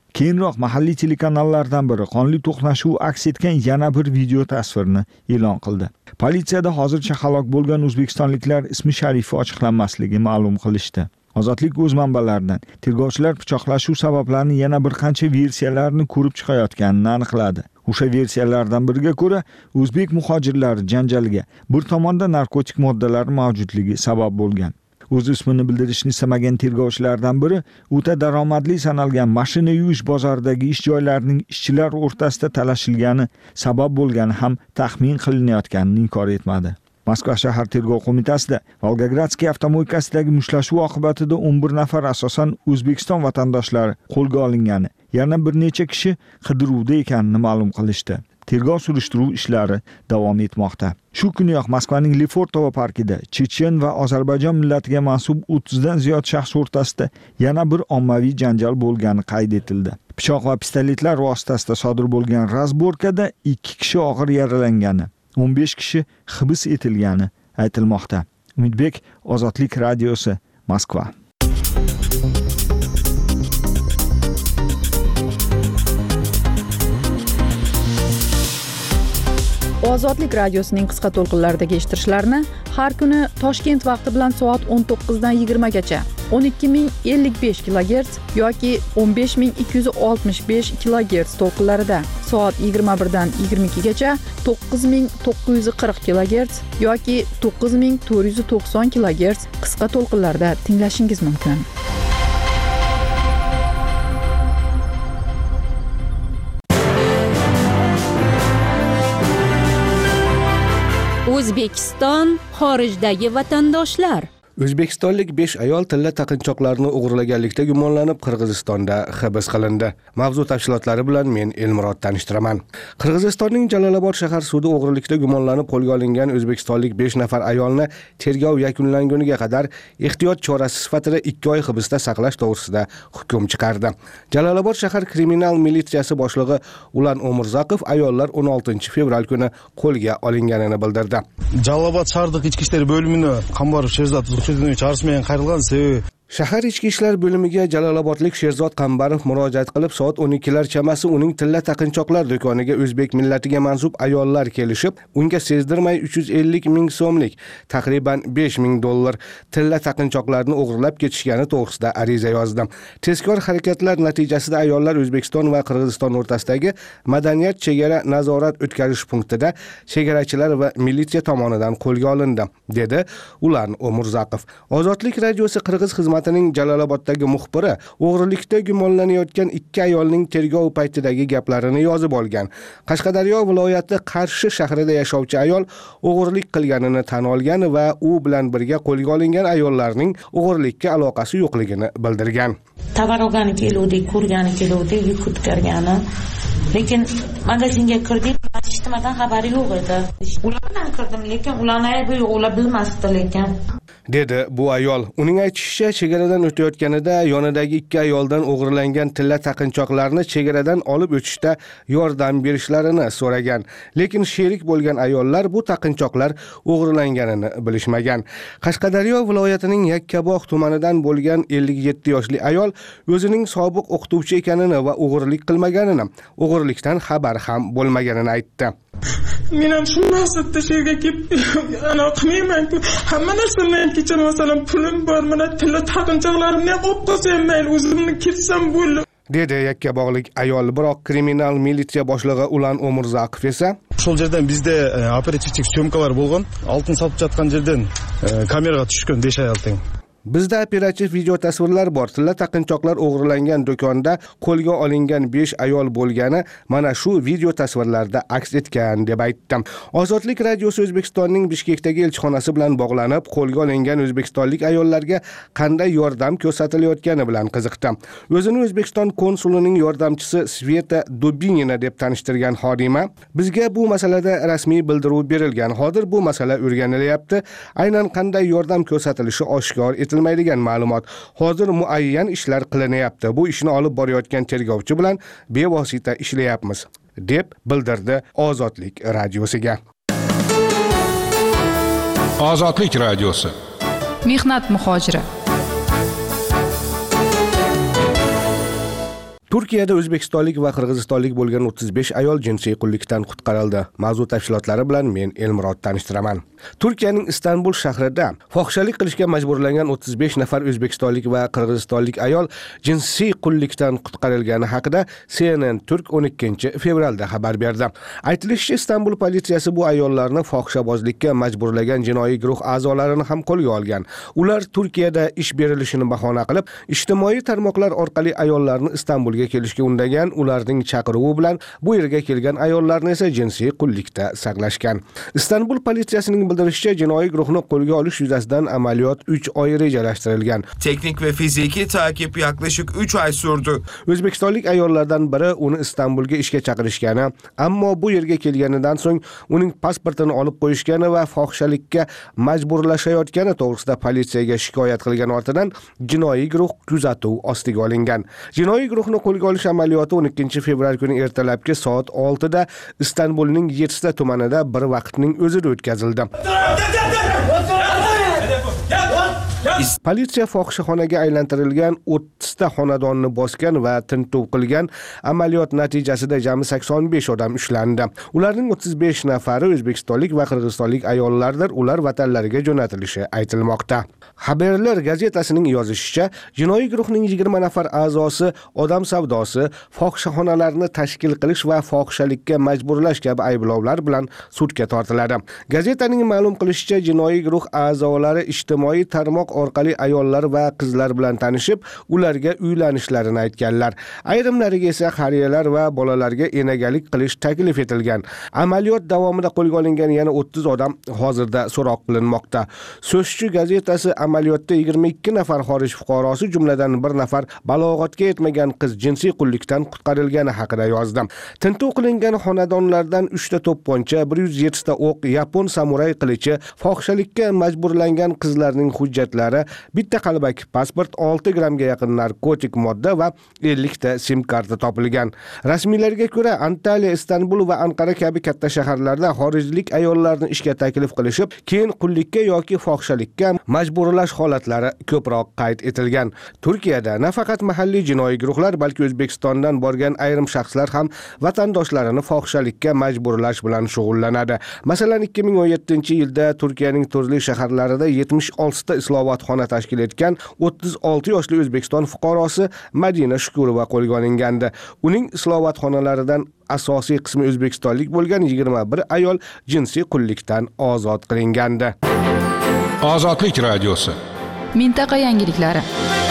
Keyinroq mahalliy telekanallardan biri qonli to'qnashuv aks etgan yana bir video tasvirni e'lon qildi. Politsiyada hozircha halok bo'lgan o'zbekistonliklar ismi sharifi ochiqlanmasligi ma'lum qilishdi. Ozodlik o'z manbalaridan tergovchilar pichoqlashuv sabablarini yana bir qancha versiyalarni ko'rib chiqayotganini aniqladi. O'sha versiyalardan biriga ko'ra, o'zbek muhojirlari janjaliga bir tomonda narkotik moddalar mavjudligi sabab bo'lgan. O'z ismini bildirishni istamagan tergovchilardan biri o'ta daromadli sanalgan mashina yuvish bozoridagi ish joylarining ishchilar o'rtasida talashilgani sabab bo'lgani ham taxmin qilinayotganini inkor etmadi. Moskva shahar tergov qo'mitasida Volgogradskiy avtomoykasidagi mushtlashuv oqibatida o'n bir nafar asosan O'zbekiston vatandoshlari qo'lga olingani, yana bir necha kishi qidiruvda ekanini ma'lum qilishdi. Tergov surishtiruv ishlari davom etmoqda. Shu kuniyoq Moskvaning Lefortovo parkida Chechen va Ozarbayjon millatiga mansub o'ttizdan ziyod shaxs o'rtasida yana bir ommaviy janjal bo'lgani qayd etildi. Pichoq va pistoletlar vositasida sodir bo'lgan razborkada ikki kishi og'ir yaralangani, o'n besh kishi hibs etilgani aytilmoqda. Umidbek, Ozodlik radiosi, Moskva. Ozodlik radiosining qisqa to'lqinlaridagi eshittirishlarni har kuni Toshkent vaqti bilan soat o'n to'qqizdan yigirma gacha o'n ikki ming ellik besh kilogerts yoki o'n besh ming ikki yuz oltmish besh kilogerts to'lqinlarida, soat yigirma birdan yigirma ikki gacha to'qqiz ming to'qqiz yuz qirq kilogerts yoki to'qqiz ming to'rt yuz to'qson kilogerts qisqa to'lqinlarda tinglashingiz mumkin. O'zbekiston xorijdagi vatandoshlar. O'zbekistonlik besh ayol tilla taqinchoqlarini o'g'irlaganlikda gumonlanib Qirg'izistonda hibs qilindi. Mavzu tafsilotlari bilan men Elmurod tanishtiraman. Qirg'izistonning Jalolobod shahar sudi o'g'irlikda gumonlanib qo'lga olingan o'zbekistonlik besh nafar ayolni tergov yakunlanguniga qadar ehtiyot chorasi sifatida ikki oy hibsda saqlash to'g'risida hukm chiqardi. Jalolobod shahar kriminal militsiyasi boshlig'i Ulan Omurzaqov ayollar o'n oltinchi fevral kuni qo'lga olinganini bildirdi. Jalolobod shahardagi ichki ishlar bo'limini Qambarov Sherzod Çağrısmayan qayrilgan sebebi Shahar ichki ishlar bo'limiga Jalolobodlik Sherzod Qambarov murojaat qilib, soat o'n ikkilar chamasi uning tilla taqinchoqlar do'koniga o'zbek millatiga mansub ayollar kelishib, unga sezdirmay uch yuz ellik ming so'mlik, taqriban besh ming dollar tilla taqinchoqlarni o'g'irlab ketishgani to'g'risida ariza yozdi. Tezkor harakatlar natijasida ayollar O'zbekiston va Qirg'iziston o'rtasidagi madaniyat chegara nazorat o'tkazish punktida chegarachilar va militsiya tomonidan qo'lga olindi, dedi Ulan Omurzaqov. Ozodlik radiosi Qirg'iz xizmati Jaloloboddagi muxbiri o'g'rilikda gumonlanayotgan ikki ayolning tergov paytidagi gaplarini yozib olgan. Qashqadaryo viloyati Qarshi shahrida yashovchi ayol o'g'rilik qilganini tan olgan va u bilan birga qo'lga olingan ayollarning o'g'rilikka aloqasi yo'qligini bildirgan. Tovar olgani keluvdik, ko'rgani keluvdik, yuk ko'targani. Lekin magazinga kirdik, eshitmadan xabari yo'q edi. Ular bilan kirdim, lekin ularni bu yo'qlar bilmasdi lekin. Dedi bu ayol. Uning aytishicha, chegaradan o'tayotganida yonidagi ikki ayoldan o'g'irlangan tilla taqinchoqlarni chegaradan olib o'tishda yordam berishlarini so'ragan. Lekin sherik bo'lgan ayollar bu taqinchoqlar o'g'irlanganini bilishmagan. Qashqadaryo viloyatining Yakkabog' tumanidan bo'lgan ellik yetti yoshli ayol o'zining sobiq o'qituvchi ekanini va o'g'irlik qilmaganini, o'g'irlikdan xabar ham bo'lmaganini aytdi. Men ham shu maqsadda yerga kelib, ana qilmayman-ku. Hamma narsamni kecha masalan pulim bor, mana tilla taqinchoqlarimni ham olib qo'ysam mayli, o'zimni ketsam bo'ldi. Dedi Yakkabog'lik ayol. Biroq kriminal militsiya boshlig'i Ulan Omurzaqov esa Şol жерден bizde operativlik syomkalar bo'lgan, oltin sotib жатқан жерден kameraga tushgan besh ayol teng. Bizda operativ video tasvirlar bor. Tilla taqinchoqlar o'g'irlangan do'konda qo'lga olingan besh ayol bo'lgani mana shu video tasvirlarda aks etgan deb aytdim. Ozodlik radiosi O'zbekistonning Bishkekdagi elchixonasi bilan bog'lanib, qo'lga olingan o'zbekistonlik ayollarga qanday yordam ko'rsatilayotgani bilan qiziqdi. O'zini O'zbekiston konsulining yordamchisi Sveta Dubinina deb tanishtirgan xodima, bizga bu masalada rasmiy bildiruv berilgan. Hozir bu masala o'rganilyapti. Aynan qanday yordam ko'rsatilishi oshkor etilmaydigan ma'lumot. Hozir muayyan ishlar qilinyapti. Bu ishni olib borayotgan tergovchi bilan bevosita ishlayapmiz, deb bildirdi Ozodlik radiosiga. Ozodlik radiosi. Mehnat muhojiri. Turkiyada o'zbekistonlik va qirg'izistonlik bo'lgan o'ttiz besh ayol jinsiy qullikdan qutqarildi. Mavzu tafsilotlari bilan men Elmurod tanishtiraman. Turkiyaning Istanbul shahrida fohishalik qilishga majburlangan o'ttiz besh nafar o'zbekistonlik va qirg'izistonlik ayol jinsiy qullikdan qutqarilgani haqida C N N Turk o'n ikkinchi fevralda xabar berdi. Aytilishicha, Istanbul politsiyasi bu ayollarni fohishabozlikka majburlagan jinoiy guruh a'zolarini ham qo'lga olgan. Ular Turkiyada ish berilishini bahona qilib, ijtimoiy tarmoqlar orqali ayollarni Istanbulga kelishga undagan, ularning chaqiruvi bilan bu yerga kelgan ayollarni esa jinsiy qullikda saqlashgan. Istanbul politsiyasining bildirishicha, jinoiy guruhni qo'lga olish yuzasidan amaliyot uch oy rejalashtirilgan. Teknik ve fiziki takip yaklaşık üç ay sürdü. O'zbekistonlik ayollardan biri uni Istanbulga ishga chaqirishgani, ammo bu yerga kelganidan so'ng uning pasportini olib qo'yishgani va fohishalikka majburlashayotgani to'g'risida politsiyaga shikoyat qilgan ortidan jinoiy guruh kuzatuv ostiga olingan. Jinoiy guruhni qo'lga olish amaliyoti o'n ikkinchi fevral kuni ertalabki soat oltida Istanbulning yettita tumanida bir vaqtning o'zida o'tkazildi. Politsiya fohishaxonaga aylantirilgan o'ttizta xonadonni bosgan va tintuv qilgan. Amaliyot natijasida jami sakson besh odam ushlandi. Ularning o'ttiz besh nafari o'zbekistonlik va qirg'izistonlik ayollardir. Ular vatanlariga jo'natilishi aytilmoqda. Haberlar gazetasining yozishicha, jinoiy guruhning yigirma nafar a'zosi odam savdosi, fohishaxonalarni tashkil qilish va fohishalikka majburlash kabi ayblovlar bilan sudga tortiladi. Gazetaning ma'lum qilishicha, jinoiy guruh a'zolari ijtimoiy tarmoq orqali ayollar va qizlar bilan tanishib, ularga uylanishlarini aytganlar. Ayrimlariga esa qariyalar va bolalarga enagalik qilish taklif etilgan. Amaliyot davomida qo'lga olingan yana o'ttiz odam hozirda so'roq qilinmoqda. So'zchi gazetasi amaliyotda yigirma ikki nafar xorij fuqarosi, jumladan bir nafar balog'atga yetmagan qiz jinsiy qullikdan qutqarilgani haqida yozdi. Tintuv qilingan xonadonlardan uchta to'pponcha, bir yuz yetti ta o'q, yapon samuray qilichi, fohishalikka majburlangan qizlarning hujjatlari, bitta qalbak pasport, olti grammga yaqin narkotik modda va ellik ta sim karta topilgan. Rasmiylarga ko'ra, Antalya, Istanbul va Anqara kabi katta shaharlarda xorijlik ayollarni ishga taklif qilishib, keyin qullikka yoki fohishalikka majburlash holatlari ko'proq qayd etilgan. Turkiyada nafaqat mahalliy jinoiy guruhlar, balki O'zbekistondan borgan ayrim shaxslar ham vatandoshlarini fohishalikka majburlash bilan shug'ullanadi. Masalan, ikki ming o'n yettinchi yilda Turkiyaning turli shaharlarida yetmish olti ta islohotxona tashkil etgan o'ttiz olti yoshli O'zbekiston fuqarosi Madina Shukurova qo'lga olingandi. Uning islohotxonalaridan asosiy qismi o'zbekistonlik bo'lgan yigirma bir ayol jinsiy qullikdan ozod qilingandi. Ozodlik radiosi. Mintaqa yangiliklari.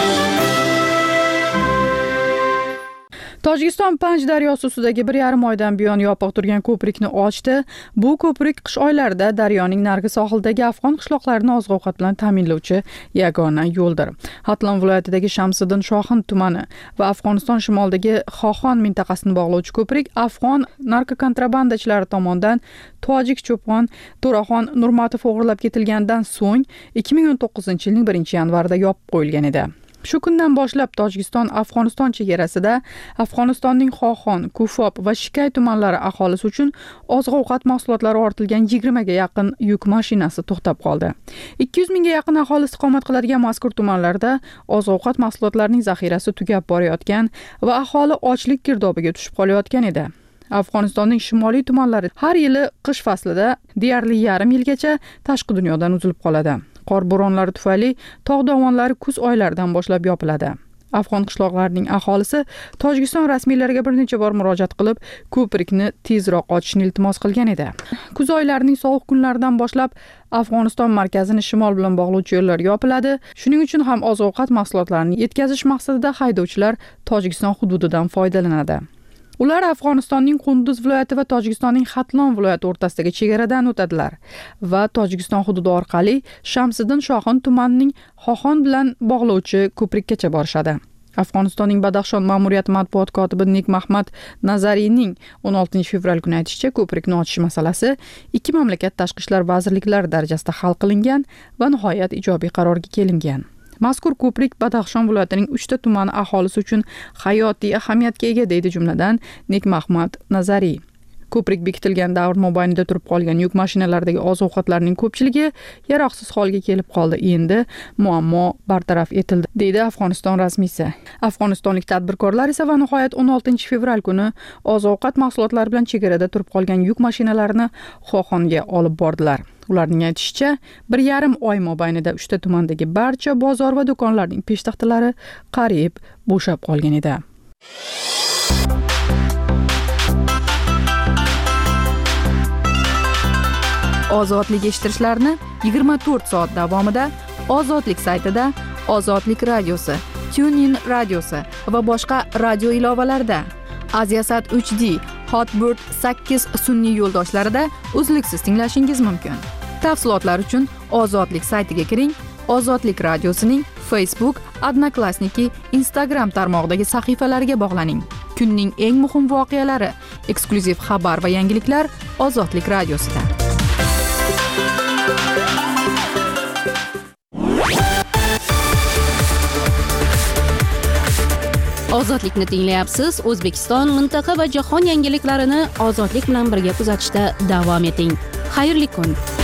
Tojikiston Panj daryosi ustidagi bir yarim oydan buyon yopiq turgan ko'prikni ochdi. Bu ko'prik qish oylarida daryoning narigi sohilidagi afg'on qishloqlarini oziq-ovqat bilan ta'minlovchi yagona yo'ldir. Hatlon viloyatidagi Shamsiddin Shohin tumani va Afg'oniston shimolidagi Xoxon mintaqasini bog'lovchi ko'prik afg'on narkokontrabandachilari tomonidan tojik cho'pon To'raxon Nurmatov o'g'irlab ketilgandan so'ng ikki ming o'n to'qqizinchi yilning birinchi yanvarida yopib qo'yilgan edi. Shu kundan boshlab Tojikiston-Afg'oniston chegarasida Afg'onistonning Xoxon, Kufob va Shikay tumanlari aholisi uchun oziq-ovqat mahsulotlari ortilgan yigirma ga yaqin yuk mashinasi to'xtab qoldi. ikki yuz mingga yaqin aholi istiqomat qiladigan mazkur tumanlarda oziq-ovqat mahsulotlarining zaxirasi tugab borayotgan va aholi ochlik girdobiga tushib qolayotgan edi. Afg'onistonning shimoliy tumanlari har yili qish faslida deyarli yarim yilgacha tashqi dunyodan uzilib qoladi. Qor bo'ronlari tufayli tog' dovonlari kuz oylaridan boshlab yopiladi. Afg'on qishloqlarining aholisi Tojikiston rasmiylariga bir necha bor murojaat qilib, ko'prikni tezroq ochishni iltimos qilgan edi. Kuz oylarining sovuq kunlaridan boshlab Afg'oniston markazini shimol bilan bog'lovchi yo'llar yopiladi. Shuning uchun ham oziq-ovqat mahsulotlarini yetkazish maqsadida haydovchilar Tojikiston hududidan foydalanadi. Ular Afg'onistonning Qunduz viloyati va Tojikistonning Hatlon viloyati o'rtasidagi chegaradan o'tadilar va Tojikiston hududi orqali Shamsiddin Shohin tumanining Xoxon bilan bog'lovchi ko'prikkacha borishadi. Afg'onistonning Badaxshon ma'muriyati matbuot kotibi Nikmahmad Nazariyning o'n oltinchi fevral kuni aytishicha, ko'prikni ochish masalasi ikki mamlakat tashqi ishlar vazirliklari darajasida hal qilingan va nihoyat ijobiy qarorga kelingan. Mazkur ko'prik Badaxshon viloyatining uchta tumani aholisi uchun hayotiy ahamiyatga ega deydi jumladan Nikmahmad Nazariy. Ko'prik bekitilgan davr mobaynida turib qolgan yuk mashinalaridagi oziq-ovqatlarning ko'pchiligi yaroqsiz holga kelib qoldi. Endi muammo bartaraf etildi, deydi Afg'oniston rasmiysi. Afg'onistonlik tadbirkorlar esa va nihoyat o'n oltinchi fevral kuni oziq-ovqat mahsulotlari bilan chegarada turib qolgan yuk mashinalarini Xoxonga olib bordilar. Ularning aytishicha, bir yarim oy mobaynida uchta tumandagi barcha bozor va do'konlarning peshtaxtalari qariyb bo'shab qolgan edi. Ozodlik eshittirishlarini yigirma to'rt soat davomida Ozodlik saytida, Ozodlik radiosi, TuneIn radiosi va boshqa radio ilovalarida, Aziasat uch D, Hotbird sakkiz sun'iy yo'ldoshlarida uzluksiz tinglashingiz mumkin. Tafsilotlar uchun Ozodlik saytiga kiring. Ozodlik radiosining Facebook, Odnoklassniki, Instagram tarmog'idagi sahifalariga bog'laning. Kunning eng muhim voqealari, eksklyuziv xabar va yangiliklar Ozodlik radiosida. Ozodlikni tinglayapsiz. O'zbekiston, mintaqa va jahon yangiliklarini Ozodlik bilan birga kuzatishda davom eting. Xayrli kun.